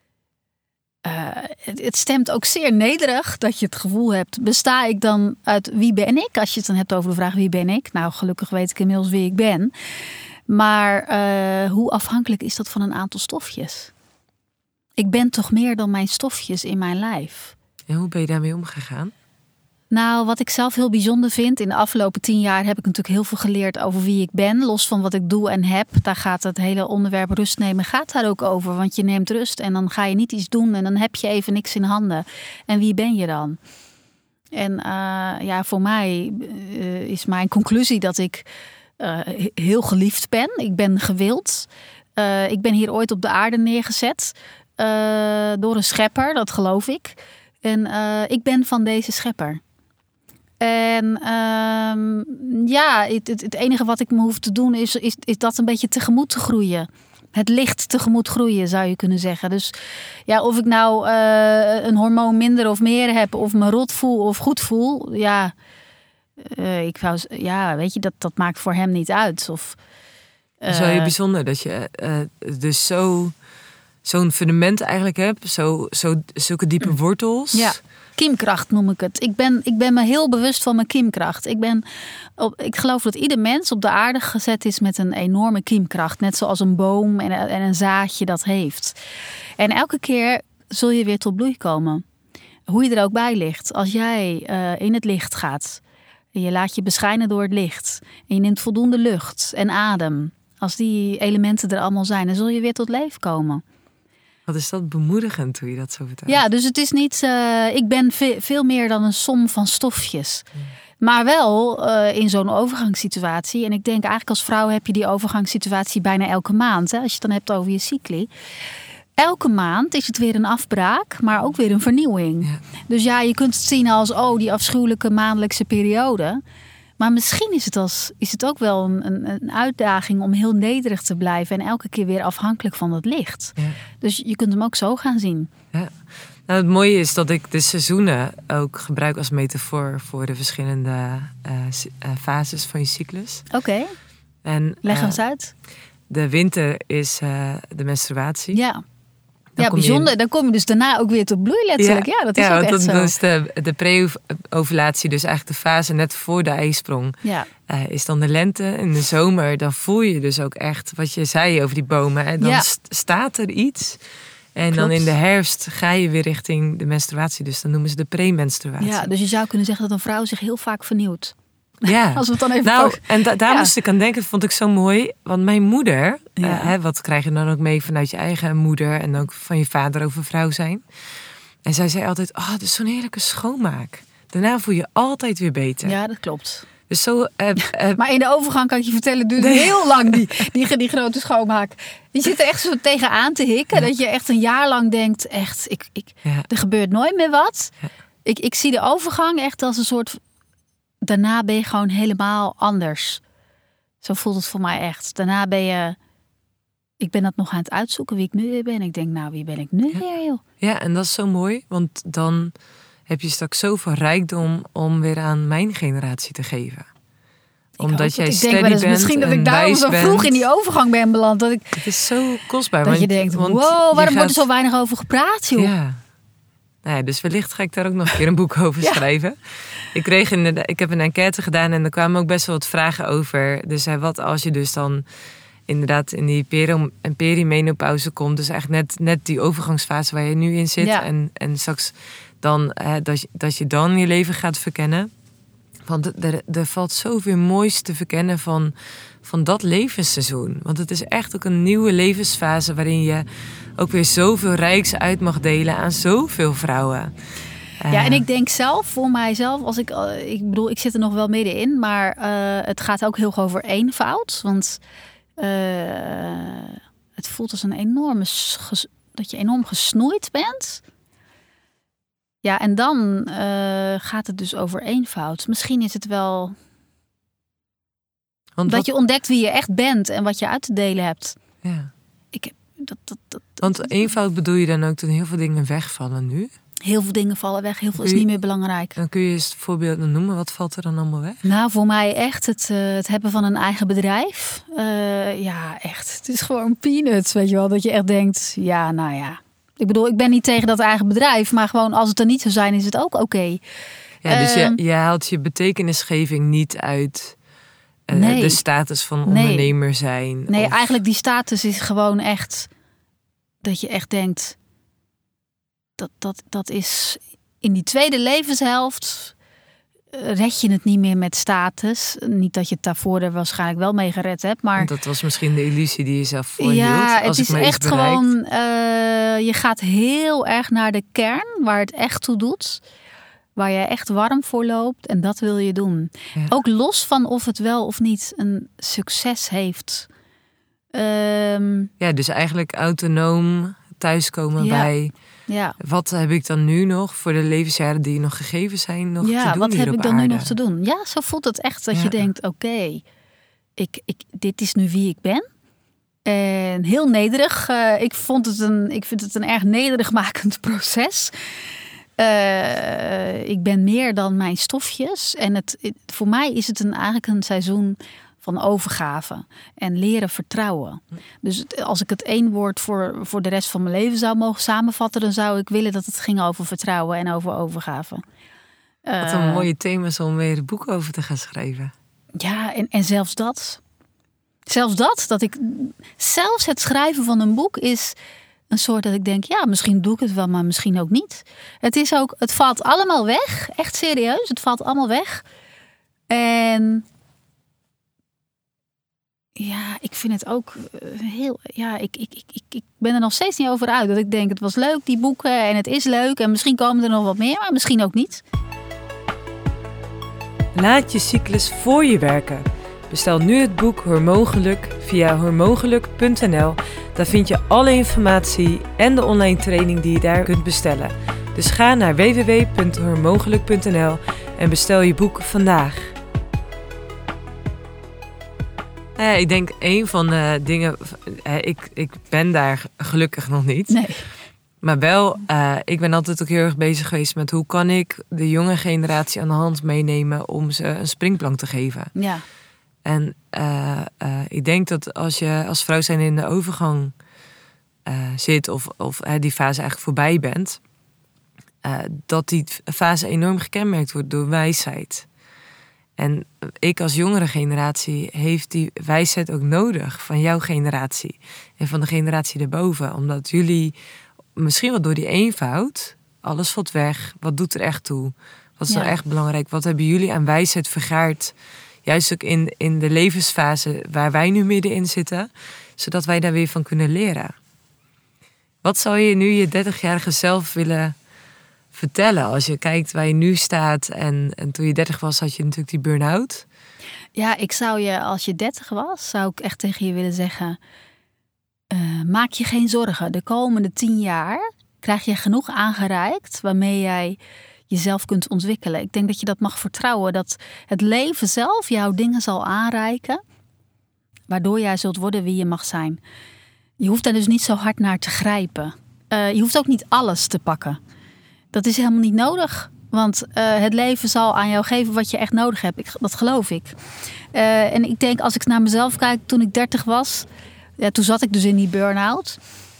uh, het, het stemt ook zeer nederig dat je het gevoel hebt, besta ik dan uit wie ben ik? Als je het dan hebt over de vraag wie ben ik? Nou, gelukkig weet ik inmiddels wie ik ben. Maar uh, hoe afhankelijk is dat van een aantal stofjes? Ik ben toch meer dan mijn stofjes in mijn lijf. En hoe ben je daarmee omgegaan? Nou, wat ik zelf heel bijzonder vind. In de afgelopen tien jaar heb ik natuurlijk heel veel geleerd over wie ik ben. Los van wat ik doe en heb. Daar gaat het hele onderwerp rust nemen. Gaat daar ook over. Want je neemt rust en dan ga je niet iets doen. En dan heb je even niks in handen. En wie ben je dan? En uh, ja, voor mij uh, is mijn conclusie dat ik uh, heel geliefd ben. Ik ben gewild. Uh, ik ben hier ooit op de aarde neergezet. Uh, door een schepper, dat geloof ik. En uh, ik ben van deze schepper. En uh, ja, het, het, het enige wat ik me hoef te doen is, is, is dat een beetje tegemoet te groeien. Het licht tegemoet groeien, zou je kunnen zeggen. Dus ja, of ik nou uh, een hormoon minder of meer heb, of me rot voel of goed voel, ja, uh, ik wou, ja, weet je, dat, dat maakt voor hem niet uit. Of Het is wel heel bijzonder dat je uh, dus zo, zo'n fundament eigenlijk hebt. Zo, zo, zulke diepe wortels. Ja, kiemkracht noem ik het. Ik ben, ik ben me heel bewust van mijn kiemkracht. Ik, ben op, ik geloof dat ieder mens op de aarde gezet is met een enorme kiemkracht. Net zoals een boom en, en een zaadje dat heeft. En elke keer zul je weer tot bloei komen. Hoe je er ook bij ligt. Als jij uh, in het licht gaat. En je laat je beschijnen door het licht. En je neemt voldoende lucht en adem. Als die elementen er allemaal zijn, dan zul je weer tot leven komen. Wat is dat bemoedigend hoe je dat zo vertelt? Ja, dus het is niet... Uh, ik ben ve- veel meer dan een som van stofjes. Hmm. Maar wel uh, in zo'n overgangssituatie. En ik denk eigenlijk als vrouw heb je die overgangssituatie bijna elke maand. Hè, als je het dan hebt over je cycli. Elke maand is het weer een afbraak, maar ook weer een vernieuwing. Ja. Dus ja, je kunt het zien als, oh, die afschuwelijke maandelijkse periode. Maar misschien is het, als, is het ook wel een, een, een uitdaging om heel nederig te blijven. En elke keer weer afhankelijk van het licht. Ja. Dus je kunt hem ook zo gaan zien. Ja. Nou, het mooie is dat ik de seizoenen ook gebruik als metafoor voor de verschillende uh, uh, fases van je cyclus. Oké, okay. Leg eens uh, uit. De winter is uh, de menstruatie. Ja. Dan ja, bijzonder. In... Dan kom je dus daarna ook weer tot bloei letterlijk. Ja, ja dat is ja, ook echt dat, zo. Dat is de, de pre-ovulatie, dus eigenlijk de fase net voor de ijsprong. Ja. Uh, is dan de lente. In de zomer, dan voel je dus ook echt wat je zei over die bomen. Hè? Dan ja. st- staat er iets. En Klopt. Dan in de herfst ga je weer richting de menstruatie. Dus dan noemen ze de premenstruatie. Ja, dus je zou kunnen zeggen dat een vrouw zich heel vaak vernieuwt. Ja, als we het dan even nou, pakken. En da- daar ja. moest ik aan denken, dat vond ik zo mooi. Want mijn moeder, ja. uh, hè, wat krijg je dan ook mee vanuit je eigen moeder en ook van je vader over vrouw zijn. En zij zei altijd, oh, dat is zo'n heerlijke schoonmaak. Daarna voel je altijd weer beter. Ja, dat klopt. Dus zo, uh, uh, maar in de overgang kan ik je vertellen, duurde nee. heel lang die, die, die grote schoonmaak. Je zit er echt zo tegenaan te hikken, ja. dat je echt een jaar lang denkt, echt, ik, ik, ja. er gebeurt nooit meer wat. Ja. Ik, ik zie de overgang echt als een soort... Daarna ben je gewoon helemaal anders. Zo voelt het voor mij echt. Daarna ben je... Ik ben dat nog aan het uitzoeken wie ik nu weer ben. Ik denk, nou, wie ben ik nu ja. weer, joh? Ja, en dat is zo mooi. Want dan heb je straks zoveel rijkdom om weer aan mijn generatie te geven. Omdat jij steady bent. Misschien dat ik daarom zo bent. vroeg in die overgang ben beland. Dat ik, het is zo kostbaar. Dat want, je denkt, want wow, waarom gaat... wordt er zo weinig over gepraat, joh? Ja. Nou ja, dus wellicht ga ik daar ook nog een keer een boek over ja. schrijven. Ik, kreeg in, ik heb een enquête gedaan en er kwamen ook best wel wat vragen over. Dus wat als je dus dan inderdaad in die peri- perimenopauze komt. Dus eigenlijk net, net die overgangsfase waar je nu in zit. Ja. En, en straks dan, hè, dat, je, dat je dan je leven gaat verkennen. Want er, er valt zoveel moois te verkennen van, van dat levensseizoen. Want het is echt ook een nieuwe levensfase waarin je ook weer zoveel rijks uit mag delen aan zoveel vrouwen. Ja, en ik denk zelf, voor mijzelf, als ik, ik bedoel, ik zit er nog wel middenin, maar uh, het gaat ook heel over eenvoud. Want uh, het voelt als een enorme, ges, dat je enorm gesnoeid bent. Ja, en dan uh, gaat het dus over eenvoud. Misschien is het wel Want dat wat... je ontdekt wie je echt bent en wat je uit te delen hebt. Ja. Ik heb, dat, dat, dat, Want eenvoud bedoel je dan ook toen heel veel dingen wegvallen nu? Heel veel dingen vallen weg, heel veel is niet meer belangrijk. Dan kun je eens voorbeelden noemen, wat valt er dan allemaal weg? Nou, voor mij echt het, uh, het hebben van een eigen bedrijf. Uh, ja, echt. Het is gewoon peanuts, weet je wel. Dat je echt denkt, ja, nou ja. Ik bedoel, ik ben niet tegen dat eigen bedrijf, maar gewoon als het er niet zou zijn, is het ook oké. Okay. Ja, dus uh, je, je haalt je betekenisgeving niet uit uh, nee. de status van ondernemer nee. zijn. Nee, of... eigenlijk die status is gewoon echt dat je echt denkt, dat, dat, dat is in die tweede levenshelft uh, red je het niet meer met status. Niet dat je het daarvoor er waarschijnlijk wel mee gered hebt, maar... Dat was misschien de illusie die je zelf voorhield. Ja, als het is echt gewoon... Uh, je gaat heel erg naar de kern, waar het echt toe doet. Waar je echt warm voor loopt. En dat wil je doen. Ja. Ook los van of het wel of niet een succes heeft. Um, ja, dus eigenlijk autonoom thuiskomen ja. bij... Ja. Wat heb ik dan nu nog voor de levensjaren die nog gegeven zijn nog ja, te doen? Wat heb ik dan aarde? nu nog te doen? Ja, zo voelt het echt dat ja. je denkt, oké, okay, ik, ik, dit is nu wie ik ben. En heel nederig. Uh, ik, vond het een, ik vind het een erg nederigmakend proces. Uh, ik ben meer dan mijn stofjes. En het, het, voor mij is het een, eigenlijk een seizoen van overgave en leren vertrouwen. Dus als ik het één woord voor, voor de rest van mijn leven zou mogen samenvatten, dan zou ik willen dat het ging over vertrouwen en over overgave. Wat een uh, mooie thema's om weer een boek over te gaan schrijven. Ja, en, en zelfs dat. Zelfs dat, dat ik. Zelfs het schrijven van een boek is een soort dat ik denk, ja, misschien doe ik het wel, maar misschien ook niet. Het is ook, het valt allemaal weg. Echt serieus, het valt allemaal weg. En ja, ik vind het ook heel, ja, ik, ik, ik, ik, ik ben er nog steeds niet over uit. Dat ik denk, het was leuk, die boeken, en het is leuk. En misschien komen er nog wat meer, maar misschien ook niet. Laat je cyclus voor je werken. Bestel nu het boek Hormoongeluk via hormoongeluk punt n l. Daar vind je alle informatie en de online training die je daar kunt bestellen. Dus ga naar w w w punt hormoongeluk punt n l en bestel je boek vandaag. Ja, ik denk een van de dingen... Ik, ik ben daar gelukkig nog niet. Nee. Maar wel, uh, ik ben altijd ook heel erg bezig geweest met hoe kan ik de jonge generatie aan de hand meenemen om ze een springplank te geven. Ja. En uh, uh, ik denk dat als je als vrouw zijn in de overgang uh, zit of, of uh, die fase eigenlijk voorbij bent, uh, dat die fase enorm gekenmerkt wordt door wijsheid. En ik als jongere generatie heeft die wijsheid ook nodig van jouw generatie en van de generatie daarboven. Omdat jullie misschien wel door die eenvoud, alles valt weg, wat doet er echt toe? Wat is ja. nou echt belangrijk? Wat hebben jullie aan wijsheid vergaard? Juist ook in, in de levensfase waar wij nu middenin zitten, zodat wij daar weer van kunnen leren. Wat zou je nu je dertigjarige zelf willen vertellen als je kijkt waar je nu staat en, en toen je dertig was had je natuurlijk die burn-out? Ja, ik zou je als je dertig was, zou ik echt tegen je willen zeggen, uh, maak je geen zorgen. De komende tien jaar krijg je genoeg aangereikt waarmee jij jezelf kunt ontwikkelen. Ik denk dat je dat mag vertrouwen, dat het leven zelf jouw dingen zal aanreiken, waardoor jij zult worden wie je mag zijn. Je hoeft daar dus niet zo hard naar te grijpen. Uh, je hoeft ook niet alles te pakken. Dat is helemaal niet nodig. Want uh, het leven zal aan jou geven wat je echt nodig hebt. Ik, dat geloof ik. Uh, en ik denk, als ik naar mezelf kijk, toen ik dertig was, ja, toen zat ik dus in die burn-out.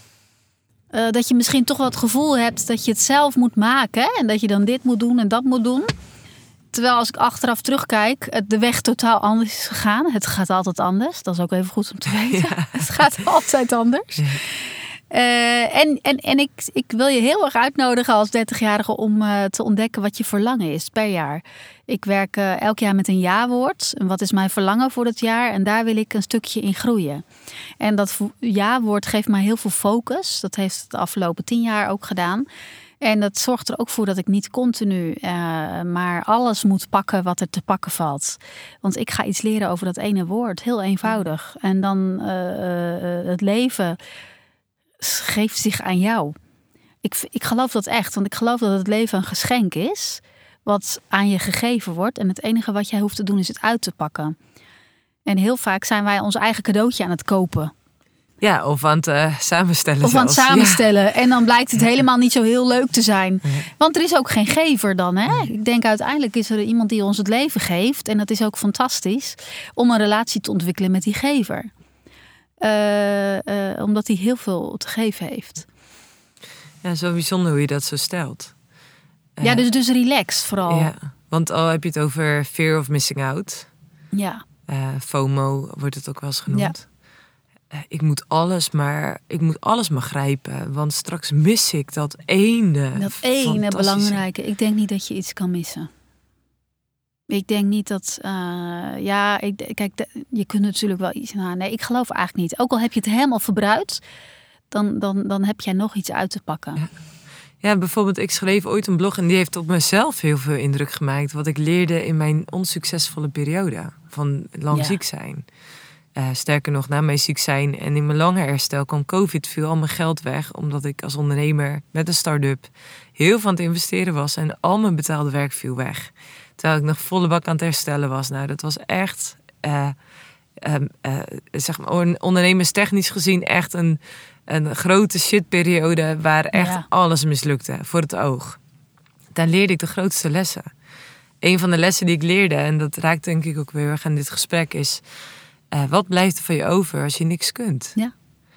Uh, dat je misschien toch wel het gevoel hebt dat je het zelf moet maken. Hè? En dat je dan dit moet doen en dat moet doen. Terwijl als ik achteraf terugkijk, de weg totaal anders is gegaan. Het gaat altijd anders. Dat is ook even goed om te weten. Ja. Het gaat altijd anders. Ja. Uh, en en, en ik, ik wil je heel erg uitnodigen als dertigjarige om uh, te ontdekken wat je verlangen is per jaar. Ik werk uh, elk jaar met een ja-woord. En wat is mijn verlangen voor dat jaar? En daar wil ik een stukje in groeien. En dat ja-woord geeft mij heel veel focus. Dat heeft het de afgelopen tien jaar ook gedaan. En dat zorgt er ook voor dat ik niet continu uh, maar alles moet pakken wat er te pakken valt. Want ik ga iets leren over dat ene woord. Heel eenvoudig. En dan uh, uh, het leven geeft zich aan jou. Ik, ik geloof dat echt. Want ik geloof dat het leven een geschenk is wat aan je gegeven wordt. En het enige wat jij hoeft te doen is het uit te pakken. En heel vaak zijn wij ons eigen cadeautje aan het kopen. Ja, of aan het uh, samenstellen. Of zelfs. aan het samenstellen. Ja. En dan blijkt het helemaal niet zo heel leuk te zijn. Ja. Want er is ook geen gever dan. Hè? Ik denk uiteindelijk is er iemand die ons het leven geeft. En dat is ook fantastisch. Om een relatie te ontwikkelen met die gever. Uh, uh, omdat hij heel veel te geven heeft. Ja, zo bijzonder hoe je dat zo stelt. Uh, ja, dus, dus relax vooral. Ja, want al heb je het over fear of missing out. Ja. Uh, FOMO wordt het ook wel eens genoemd. Ja. Ik moet alles maar, ik moet alles maar grijpen. Want straks mis ik dat ene. Dat ene belangrijke. Ik denk niet dat je iets kan missen. Ik denk niet dat... Uh, ja, ik, kijk, de, je kunt natuurlijk wel iets... Nou, nee, ik geloof eigenlijk niet. Ook al heb je het helemaal verbruikt, dan, dan, dan heb jij nog iets uit te pakken. Ja. Ja, bijvoorbeeld, ik schreef ooit een blog en die heeft op mezelf heel veel indruk gemaakt. Wat ik leerde in mijn onsuccesvolle periode van lang ja. ziek zijn. Uh, sterker nog, na mijn ziek zijn en in mijn lange herstel kwam COVID, viel al mijn geld weg. Omdat ik als ondernemer met een start-up heel veel aan het investeren was. En al mijn betaalde werk viel weg. Terwijl ik nog volle bak aan het herstellen was. Nou, dat was echt, uh, uh, uh, zeg maar, ondernemerstechnisch gezien echt een, een grote shitperiode. Waar echt ja. alles mislukte voor het oog. Daar leerde ik de grootste lessen. Een van de lessen die ik leerde, en dat raakt denk ik ook weer erg aan dit gesprek, is Uh, wat blijft er van je over als je niks kunt? Ja.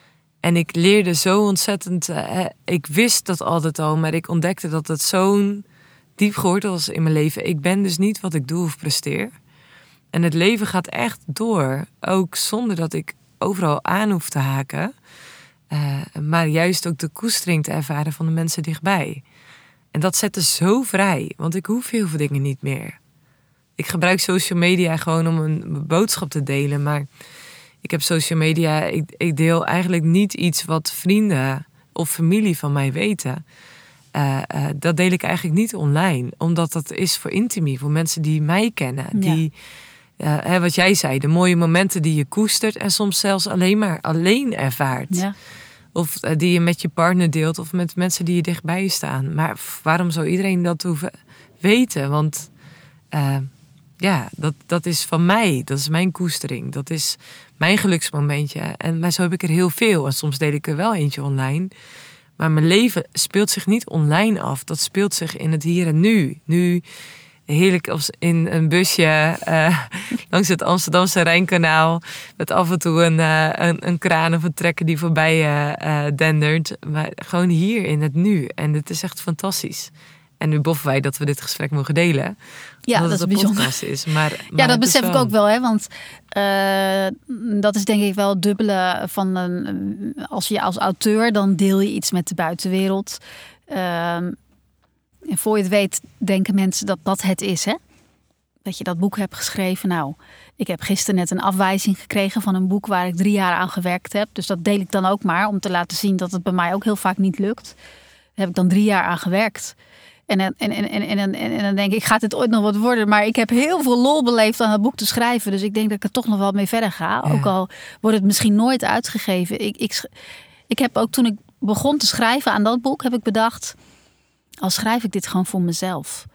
En ik leerde zo ontzettend... Uh, ik wist dat altijd al, maar ik ontdekte dat het zo'n diep geworteld was in mijn leven. Ik ben dus niet wat ik doe of presteer. En het leven gaat echt door. Ook zonder dat ik overal aan hoef te haken. Uh, maar juist ook de koestering te ervaren van de mensen dichtbij. En dat zette zo vrij. Want ik hoef heel veel dingen niet meer. Ik gebruik social media gewoon om een boodschap te delen. Maar ik heb social media... Ik, ik deel eigenlijk niet iets wat vrienden of familie van mij weten. Uh, uh, dat deel ik eigenlijk niet online. Omdat dat is voor intimie. Voor mensen die mij kennen. Ja. Die, uh, hè, wat jij zei, de mooie momenten die je koestert. En soms zelfs alleen maar alleen ervaart. Ja. Of uh, die je met je partner deelt. Of met mensen die je dichtbij je staan. Maar waarom zou iedereen dat hoeven weten? Want... Uh, Ja, dat, dat is van mij. Dat is mijn koestering. Dat is mijn geluksmomentje. En maar zo heb ik er heel veel. En soms deel ik er wel eentje online. Maar mijn leven speelt zich niet online af. Dat speelt zich in het hier en nu. Nu heerlijk als in een busje uh, langs het Amsterdamse Rijnkanaal. Met af en toe een, uh, een, een kraan of een trekker die voorbij uh, uh, dendert. Maar gewoon hier in het nu. En het is echt fantastisch. En nu boffen wij dat we dit gesprek mogen delen. Ja, dat is bijzonder. Is. Maar, maar ja, dat besef wel... ik ook wel. Hè? Want uh, dat is denk ik wel het dubbele van... Een, als je als auteur, dan deel je iets met de buitenwereld. Uh, en voor je het weet, denken mensen dat dat het is. Hè? Dat je dat boek hebt geschreven. Nou, ik heb gisteren net een afwijzing gekregen van een boek... waar ik drie jaar aan gewerkt heb. Dus dat deel ik dan ook maar. Om te laten zien dat het bij mij ook heel vaak niet lukt. Daar heb ik dan drie jaar aan gewerkt. En, en, en, en, en, en, en dan denk ik, gaat dit ooit nog wat worden? Maar ik heb heel veel lol beleefd aan het boek te schrijven. Dus ik denk dat ik er toch nog wel mee verder ga. Ja. Ook al wordt het misschien nooit uitgegeven. Ik, ik, ik heb ook toen ik begon te schrijven aan dat boek, heb ik bedacht... al schrijf ik dit gewoon voor mezelf.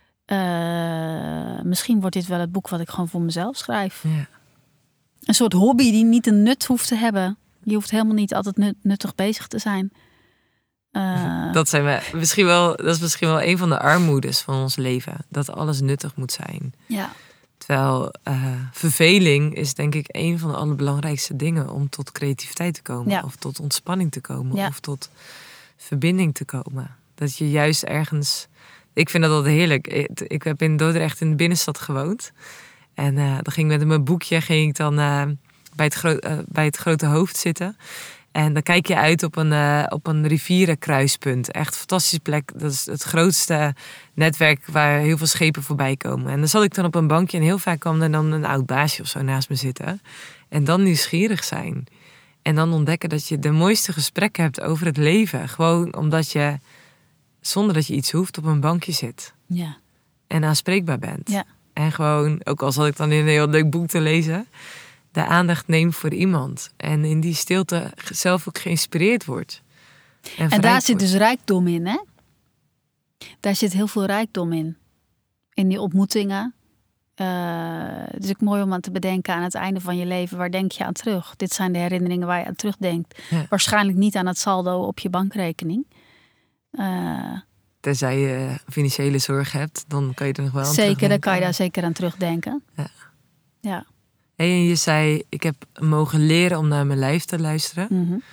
Uh, misschien wordt dit wel het boek wat ik gewoon voor mezelf schrijf. Ja. Een soort hobby die niet een nut hoeft te hebben. Je hoeft helemaal niet altijd nut, nuttig bezig te zijn. Uh, dat, zijn we misschien wel, dat is misschien wel een van de armoedes van ons leven. Dat alles nuttig moet zijn. Ja. Terwijl uh, verveling is denk ik een van de allerbelangrijkste dingen... om tot creativiteit te komen. Ja. Of tot ontspanning te komen. Ja. Of tot verbinding te komen. Dat je juist ergens... Ik vind dat altijd heerlijk. Ik, ik heb in Dordrecht in de binnenstad gewoond. En uh, dan ging ik met mijn boekje ging ik dan, uh, bij, het gro- uh, bij het grote hoofd zitten... En dan kijk je uit op een, uh, op een rivierenkruispunt. Echt een fantastische plek. Dat is het grootste netwerk waar heel veel schepen voorbij komen. En dan zat ik dan op een bankje en heel vaak kwam er dan een oud baasje of zo naast me zitten. En dan nieuwsgierig zijn. En dan ontdekken dat je de mooiste gesprekken hebt over het leven. Gewoon omdat je, zonder dat je iets hoeft, op een bankje zit. Ja. En aanspreekbaar bent. Ja. En gewoon, ook al zat ik dan in een heel leuk boek te lezen... de aandacht neemt voor iemand. En in die stilte zelf ook geïnspireerd wordt. En, en daar zit dus rijkdom in, hè? Daar zit heel veel rijkdom in. In die ontmoetingen. Uh, het is ook mooi om aan te bedenken aan het einde van je leven. Waar denk je aan terug? Dit zijn de herinneringen waar je aan terugdenkt. Ja. Waarschijnlijk niet aan het saldo op je bankrekening. Uh, Tenzij je financiële zorg hebt, dan kan je er nog wel aan zeker, terugdenken. Dan kan je daar zeker aan terugdenken. Ja. Ja. Hey, en je zei, ik heb mogen leren om naar mijn lijf te luisteren. Mm-hmm.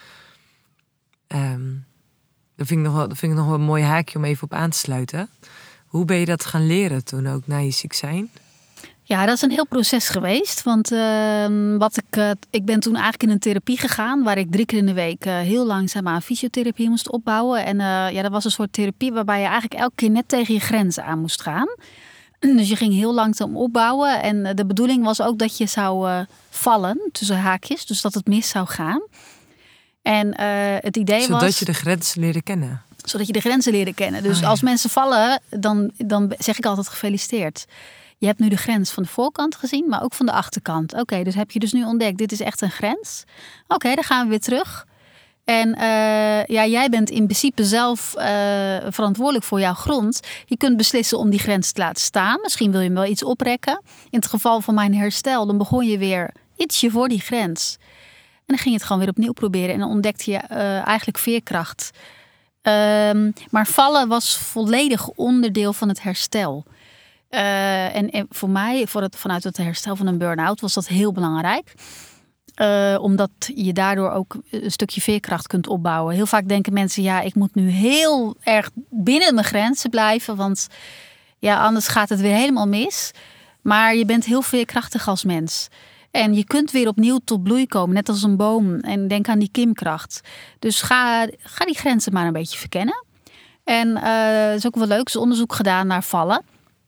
Um, dat, vind ik nog wel, dat vind ik nog wel een mooi haakje om even op aan te sluiten. Hoe ben je dat gaan leren toen ook na je ziek zijn? Ja, dat is een heel proces geweest. Want uh, wat ik, uh, ik ben toen eigenlijk in een therapie gegaan... waar ik drie keer in de week uh, heel langzaam aan fysiotherapie moest opbouwen. En uh, ja, dat was een soort therapie waarbij je eigenlijk elke keer net tegen je grenzen aan moest gaan... Dus je ging heel langzaam opbouwen. En de bedoeling was ook dat je zou uh, vallen tussen haakjes. Dus dat het mis zou gaan. En uh, het idee Zodat was... Zodat je de grenzen leerde kennen. Zodat je de grenzen leerde kennen. Dus oh, ja. als mensen vallen, dan, dan zeg ik altijd gefeliciteerd. Je hebt nu de grens van de voorkant gezien, maar ook van de achterkant. Oké, okay, dus heb je dus nu ontdekt, dit is echt een grens. Oké, okay, dan gaan we weer terug. En uh, ja, jij bent in principe zelf uh, verantwoordelijk voor jouw grond. Je kunt beslissen om die grens te laten staan. Misschien wil je hem wel iets oprekken. In het geval van mijn herstel, dan begon je weer ietsje voor die grens. En dan ging je het gewoon weer opnieuw proberen. En dan ontdekte je uh, eigenlijk veerkracht. Um, maar vallen was volledig onderdeel van het herstel. Uh, en, en voor mij, voor het, vanuit het herstel van een burn-out, was dat heel belangrijk. Uh, omdat je daardoor ook een stukje veerkracht kunt opbouwen. Heel vaak denken mensen, ja, ik moet nu heel erg binnen mijn grenzen blijven. Want ja, anders gaat het weer helemaal mis. Maar je bent heel veerkrachtig als mens. En je kunt weer opnieuw tot bloei komen, net als een boom. En denk aan die kimkracht. Dus ga, ga die grenzen maar een beetje verkennen. En uh, is ook wel leuk, er is onderzoek gedaan naar vallen.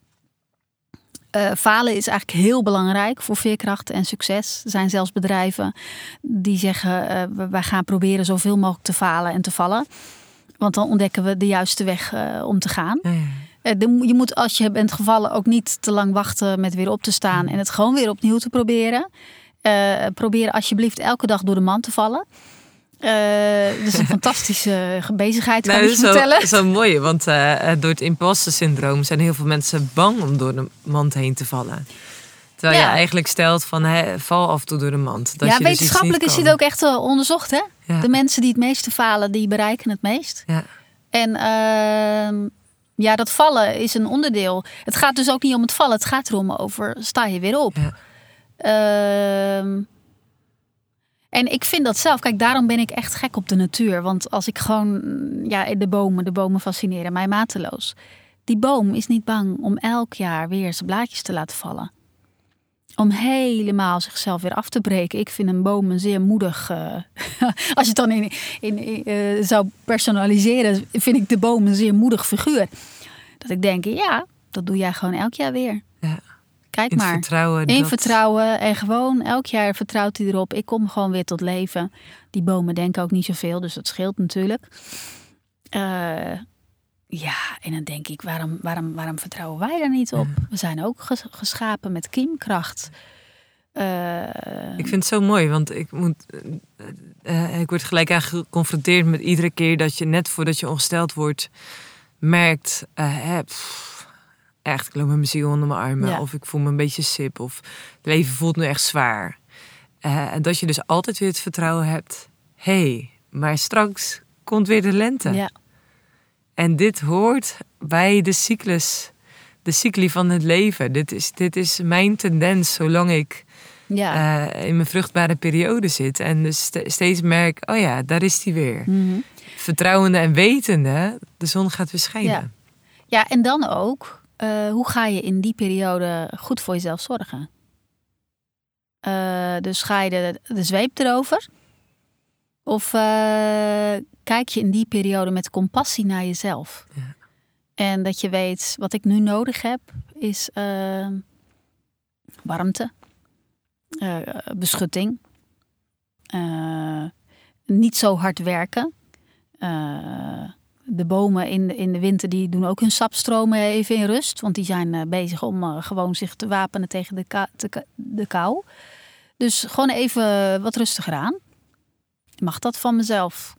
Uh, falen is eigenlijk heel belangrijk voor veerkracht en succes. Er zijn zelfs bedrijven die zeggen, uh, wij gaan proberen zoveel mogelijk te falen en te vallen. Want dan ontdekken we de juiste weg uh, om te gaan. Ja, ja. Uh, de, je moet als je bent gevallen ook niet te lang wachten met weer op te staan. En het gewoon weer opnieuw te proberen. Uh, probeer alsjeblieft elke dag door de mand te vallen. Uh, dat is een fantastische bezigheid, kan nou, ik je zo, vertellen. Zo mooi, want uh, door het imposter syndroom zijn heel veel mensen bang om door de mand heen te vallen. Terwijl ja. je eigenlijk stelt van, hè, val af en toe door de mand. Dat ja, je wetenschappelijk dus is dit ook echt uh, onderzocht, hè? Ja. De mensen die het meeste falen, die bereiken het meest. Ja. En uh, ja, dat vallen is een onderdeel. Het gaat dus ook niet om het vallen, het gaat erom over, sta je weer op. Ja. Uh, En ik vind dat zelf, kijk, daarom ben ik echt gek op de natuur. Want als ik gewoon, ja, de bomen, de bomen fascineren mij mateloos. Die boom is niet bang om elk jaar weer zijn blaadjes te laten vallen. Om helemaal zichzelf weer af te breken. Ik vind een boom een zeer moedig, uh, als je het dan in, in, in, uh, zou personaliseren, vind ik de boom een zeer moedig figuur. Dat ik denk, ja, dat doe jij gewoon elk jaar weer. Ja. Kijk in maar. Vertrouwen, in dat... vertrouwen. En gewoon elk jaar vertrouwt hij erop. Ik kom gewoon weer tot leven. Die bomen denken ook niet zoveel. Dus dat scheelt natuurlijk. Uh, ja, en dan denk ik, waarom, waarom, waarom vertrouwen wij daar niet op? Ja. We zijn ook ges- geschapen met kiemkracht. Uh, ik vind het zo mooi. Want ik, moet, uh, ik word gelijk aan geconfronteerd met iedere keer dat je net voordat je ongesteld wordt, merkt, uh, hè, pff, echt, ik loop met mijn ziel onder mijn armen. Ja. Of ik voel me een beetje sip. Of het leven voelt nu echt zwaar. Uh, en dat je dus altijd weer het vertrouwen hebt. Hé, hey, maar straks komt weer de lente. Ja. En dit hoort bij de cyclus. De cycli van het leven. Dit is, dit is mijn tendens zolang ik ja. uh, in mijn vruchtbare periode zit. En dus st- steeds merk, oh ja, daar is die weer. Mm-hmm. Vertrouwende en wetende, de zon gaat weer schijnen. Ja, ja en dan ook... Uh, hoe ga je in die periode goed voor jezelf zorgen? Uh, dus ga je de, de zweep erover? Of uh, kijk je in die periode met compassie naar jezelf? Ja. En dat je weet, wat ik nu nodig heb, is uh, warmte, uh, beschutting, uh, niet zo hard werken. Uh, De bomen in de, in de winter die doen ook hun sap stromen even in rust. Want die zijn uh, bezig om uh, gewoon zich te wapenen tegen de, ka- te, de kou. Dus gewoon even wat rustiger aan. Mag dat van mezelf?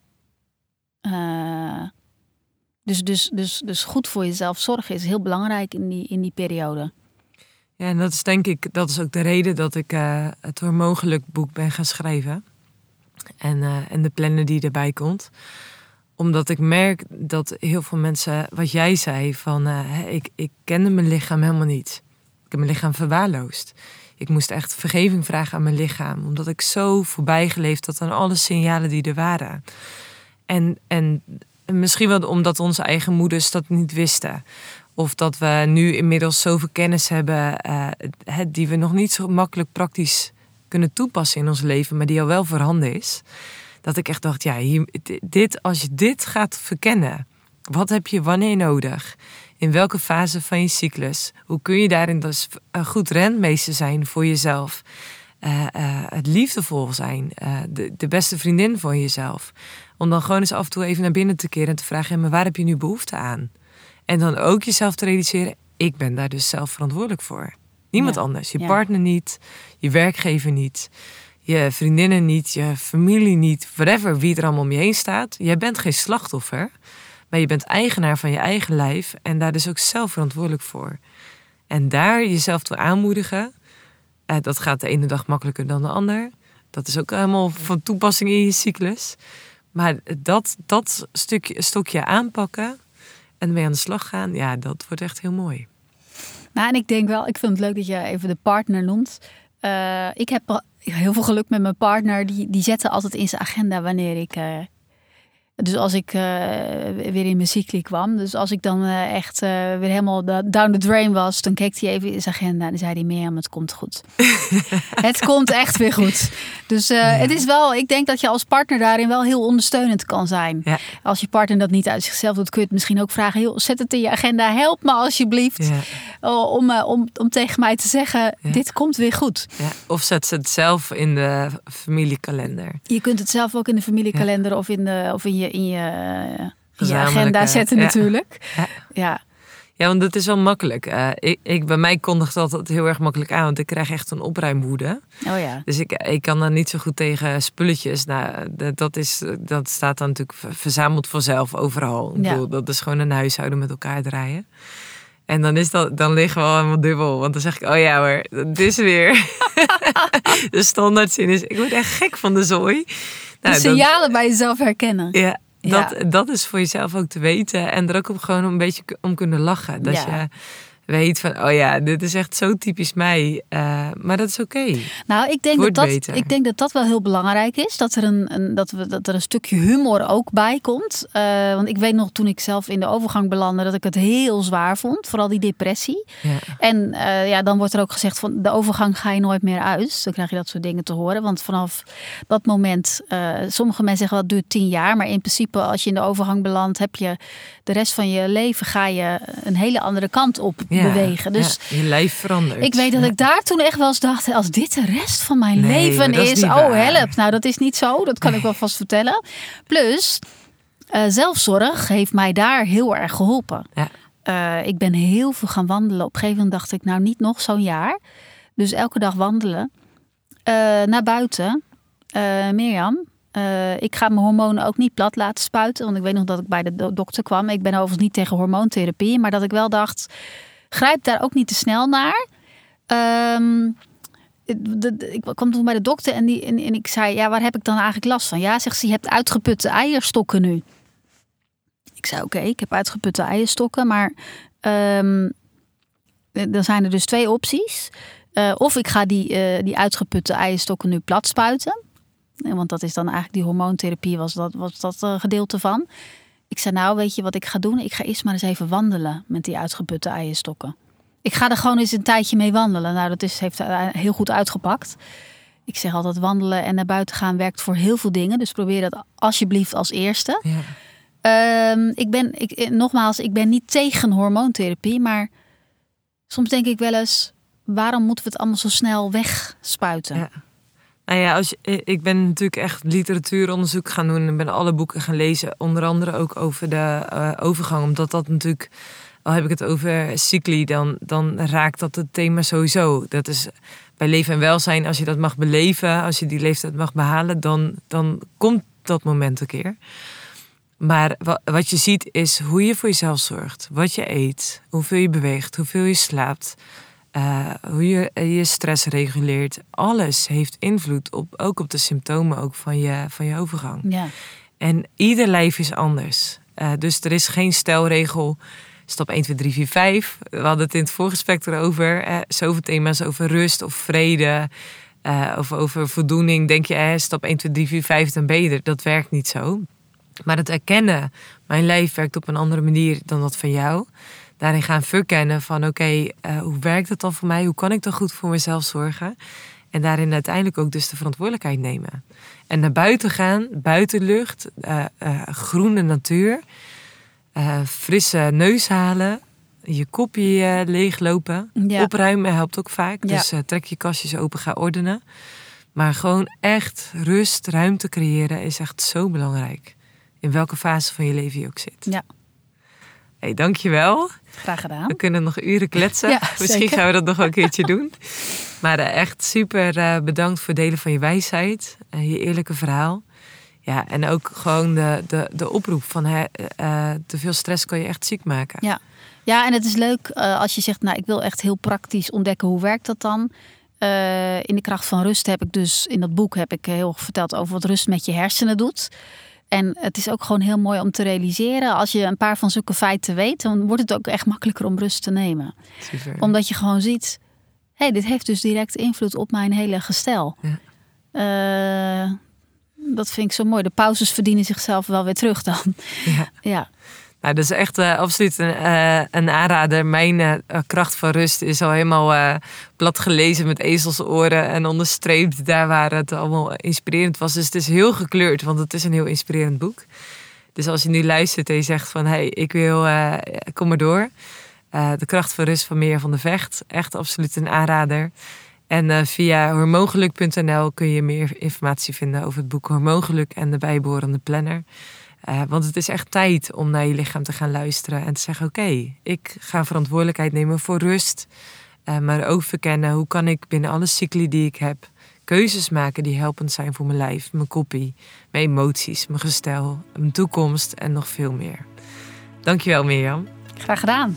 Uh, dus, dus, dus, dus goed voor jezelf zorgen is heel belangrijk in die, in die periode. Ja, en dat is denk ik, dat is ook de reden dat ik uh, het Onmogelijk boek ben gaan schrijven. En, uh, en de planner die erbij komt. Omdat ik merk dat heel veel mensen, wat jij zei, van uh, ik, ik kende mijn lichaam helemaal niet. Ik heb mijn lichaam verwaarloosd. Ik moest echt vergeving vragen aan mijn lichaam. Omdat ik zo voorbij geleefd had aan alle signalen die er waren. En, en misschien wel omdat onze eigen moeders dat niet wisten. Of dat we nu inmiddels zoveel kennis hebben uh, die we nog niet zo makkelijk praktisch kunnen toepassen in ons leven. Maar die al wel voorhanden is. Dat ik echt dacht, ja, hier, dit, als je dit gaat verkennen, wat heb je wanneer nodig? In welke fase van je cyclus? Hoe kun je daarin dus een goed rentmeester zijn voor jezelf? Uh, uh, het liefdevol zijn. Uh, de, de beste vriendin van jezelf. Om dan gewoon eens af en toe even naar binnen te keren en te vragen, maar waar heb je nu behoefte aan? En dan ook jezelf te realiseren, ik ben daar dus zelf verantwoordelijk voor. Niemand ja. anders. Je ja. partner niet, je werkgever niet. Je vriendinnen niet, je familie niet, whatever, wie er allemaal om je heen staat. Jij bent geen slachtoffer, maar je bent eigenaar van je eigen lijf en daar dus ook zelf verantwoordelijk voor. En daar jezelf toe aanmoedigen, eh, dat gaat de ene dag makkelijker dan de ander. Dat is ook helemaal van toepassing in je cyclus. Maar dat, dat stukje, stokje aanpakken en mee aan de slag gaan, ja, dat wordt echt heel mooi. Nou, en ik denk wel, ik vind het leuk dat je even de partner noemt. Uh, ik heb heel veel geluk met mijn partner. Die, die zette altijd in zijn agenda wanneer ik... Uh, dus als ik uh, weer in mijn cycli kwam. Dus als ik dan uh, echt uh, weer helemaal down the drain was. Dan keek hij even in zijn agenda. En dan zei hij, Mirjam, het komt goed. Het komt echt weer goed. Dus uh, ja. Het is wel, ik denk dat je als partner daarin wel heel ondersteunend kan zijn. Ja. Als je partner dat niet uit zichzelf doet, kun je het misschien ook vragen. Joh, zet het in je agenda, help me alsjeblieft. Ja. Uh, om, uh, om, om tegen mij te zeggen, ja. dit komt weer goed. Ja. Of zet ze het zelf in de familiekalender. Je kunt het zelf ook in de familiekalender ja. of in, de, of in je, in je, in je agenda zetten ja. natuurlijk. Ja. ja. Ja, want dat is wel makkelijk. Uh, ik, ik, bij mij kondigt dat altijd heel erg makkelijk aan. Want ik krijg echt een opruimwoede. Oh ja. Dus ik, ik kan dan niet zo goed tegen spulletjes. Nou, dat, is, dat staat dan natuurlijk verzameld vanzelf overal. Ik ja. bedoel, dat is gewoon een huishouden met elkaar draaien. En dan, is dat, dan liggen we al helemaal dubbel. Want dan zeg ik, oh ja hoor, het is weer. De standaardzin is, ik word echt gek van de zooi. Nou, de signalen dat, bij jezelf herkennen. Ja. Dat, ja. dat is voor jezelf ook te weten. En er ook op gewoon een beetje om kunnen lachen. Dat ja. je weet van, oh ja, dit is echt zo typisch mij. Uh, maar dat is oké. Okay. Nou, ik denk dat dat, ik denk dat dat wel heel belangrijk is. Dat er een, een, dat we, dat er een stukje humor ook bij komt. Uh, want ik weet nog toen ik zelf in de overgang belandde, dat ik het heel zwaar vond. Vooral die depressie. Ja. En uh, ja, dan wordt er ook gezegd van de overgang ga je nooit meer uit. Dan krijg je dat soort dingen te horen. Want vanaf dat moment, uh, sommige mensen zeggen wel het duurt tien jaar. Maar in principe als je in de overgang belandt, heb je de rest van je leven ga je een hele andere kant op ja, bewegen. Dus ja, je lijf verandert. Ik weet dat ja. ik daar toen echt wel eens dacht, als dit de rest van mijn nee, leven is, is oh waar. help. Nou, dat is niet zo. Dat kan nee. ik wel vast vertellen. Plus, uh, zelfzorg heeft mij daar heel erg geholpen. Ja. Uh, ik ben heel veel gaan wandelen. Op een gegeven moment dacht ik, nou niet nog zo'n jaar. Dus elke dag wandelen. Uh, naar buiten. Uh, Mirjam, Uh, ik ga mijn hormonen ook niet plat laten spuiten. Want ik weet nog dat ik bij de do- dokter kwam. Ik ben overigens niet tegen hormoontherapie. Maar dat ik wel dacht, grijp daar ook niet te snel naar. Um, de, de, ik kwam toen bij de dokter en, die, en, en ik zei, ja, waar heb ik dan eigenlijk last van? Ja, zegt ze, je hebt uitgeputte eierstokken nu. Ik zei, oké, okay, ik heb uitgeputte eierstokken. Maar um, dan zijn er dus twee opties. Uh, of ik ga die, uh, die uitgeputte eierstokken nu plat spuiten. Want dat is dan eigenlijk die hormoontherapie was dat, was dat uh, gedeelte van. Ik zei nou, weet je wat ik ga doen? Ik ga eerst maar eens even wandelen met die uitgeputte eierstokken. Ik ga er gewoon eens een tijdje mee wandelen. Nou, dat is, heeft heel goed uitgepakt. Ik zeg altijd wandelen en naar buiten gaan werkt voor heel veel dingen. Dus probeer dat alsjeblieft als eerste. Ja. Um, ik ben, ik, nogmaals, ik ben niet tegen hormoontherapie. Maar soms denk ik wel eens, waarom moeten we het allemaal zo snel wegspuiten? Ja. Nou ja, als je, ik ben natuurlijk echt literatuuronderzoek gaan doen en ben alle boeken gaan lezen. Onder andere ook over de uh, overgang. Omdat dat natuurlijk, al heb ik het over cycli, dan, dan raakt dat het thema sowieso. Dat is bij leven en welzijn, als je dat mag beleven, als je die leeftijd mag behalen, dan, dan komt dat moment een keer. Maar wat je ziet is hoe je voor jezelf zorgt. Wat je eet, hoeveel je beweegt, hoeveel je slaapt. Uh, hoe je je stress reguleert. Alles heeft invloed op, ook op de symptomen ook van, je, van je overgang. Ja. En ieder lijf is anders. Uh, dus er is geen stelregel. Stap één, twee, drie, vier, vijf. We hadden het in het voorgesprek erover. Uh, zoveel thema's over rust of vrede. Uh, of over voldoening. Denk je, uh, stap één, twee, drie, vier, vijf, dan ben je er. Dat werkt niet zo. Maar het erkennen, mijn lijf werkt op een andere manier dan dat van jou. Daarin gaan verkennen van oké, okay, uh, hoe werkt het dan voor mij? Hoe kan ik dan goed voor mezelf zorgen? En daarin uiteindelijk ook dus de verantwoordelijkheid nemen. En naar buiten gaan, buitenlucht, uh, uh, groene natuur. Uh, frisse neus halen. Je kopje uh, leeglopen. Ja. Opruimen helpt ook vaak. Ja. Dus uh, trek je kastjes open, ga ordenen. Maar gewoon echt rust, ruimte creëren is echt zo belangrijk. In welke fase van je leven je ook zit. Ja. Hey, dankjewel. Graag gedaan. We kunnen nog uren kletsen. Ja, Misschien zeker. gaan we dat nog een keertje doen. Maar uh, echt super uh, bedankt voor het delen van je wijsheid. Uh, je eerlijke verhaal. Ja, en ook gewoon de, de, de oproep van uh, uh, te veel stress kan je echt ziek maken. Ja, ja en het is leuk uh, als je zegt, nou ik wil echt heel praktisch ontdekken hoe werkt dat dan. Uh, in de kracht van rust heb ik dus, in dat boek heb ik heel verteld over wat rust met je hersenen doet. En het is ook gewoon heel mooi om te realiseren. Als je een paar van zulke feiten weet, dan wordt het ook echt makkelijker om rust te nemen. Super. Omdat je gewoon ziet, hé, hey, dit heeft dus direct invloed op mijn hele gestel. Ja. Uh, dat vind ik zo mooi. De pauzes verdienen zichzelf wel weer terug dan. Ja. Ja. Nou, dat is echt uh, absoluut een, uh, een aanrader. Mijn uh, kracht van rust is al helemaal uh, plat gelezen met ezelsoren en onderstreept daar waar het allemaal inspirerend was. Dus het is heel gekleurd, want het is een heel inspirerend boek. Dus als je nu luistert en je zegt van, hé, hey, ik wil, uh, kom maar door. Uh, de kracht van rust van Mirjam van der Vecht. Echt absoluut een aanrader. En uh, via hormoongeluk punt n l kun je meer informatie vinden over het boek Hormoongeluk en de bijbehorende planner. Uh, want het is echt tijd om naar je lichaam te gaan luisteren en te zeggen, oké, okay, ik ga verantwoordelijkheid nemen voor rust. Uh, maar ook verkennen, hoe kan ik binnen alle cycli die ik heb keuzes maken die helpend zijn voor mijn lijf, mijn koppie, mijn emoties, mijn gestel, mijn toekomst en nog veel meer. Dankjewel, Mirjam. Graag gedaan.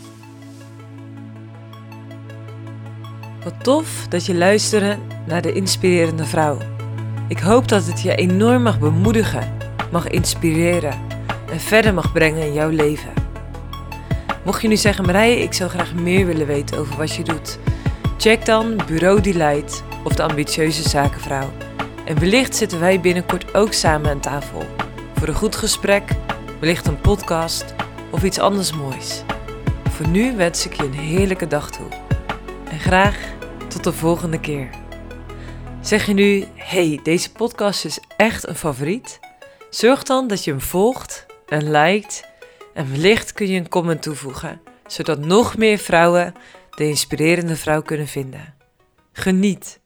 Wat tof dat je luisterde naar de inspirerende vrouw. Ik hoop dat het je enorm mag bemoedigen, mag inspireren en verder mag brengen in jouw leven. Mocht je nu zeggen, Marije, ik zou graag meer willen weten over wat je doet, check dan Bureau Delight of de ambitieuze zakenvrouw. En wellicht zitten wij binnenkort ook samen aan tafel voor een goed gesprek, wellicht een podcast of iets anders moois. Voor nu wens ik je een heerlijke dag toe. En graag tot de volgende keer. Zeg je nu, hey, deze podcast is echt een favoriet? Zorg dan dat je hem volgt en liked en wellicht kun je een comment toevoegen, zodat nog meer vrouwen de inspirerende vrouw kunnen vinden. Geniet!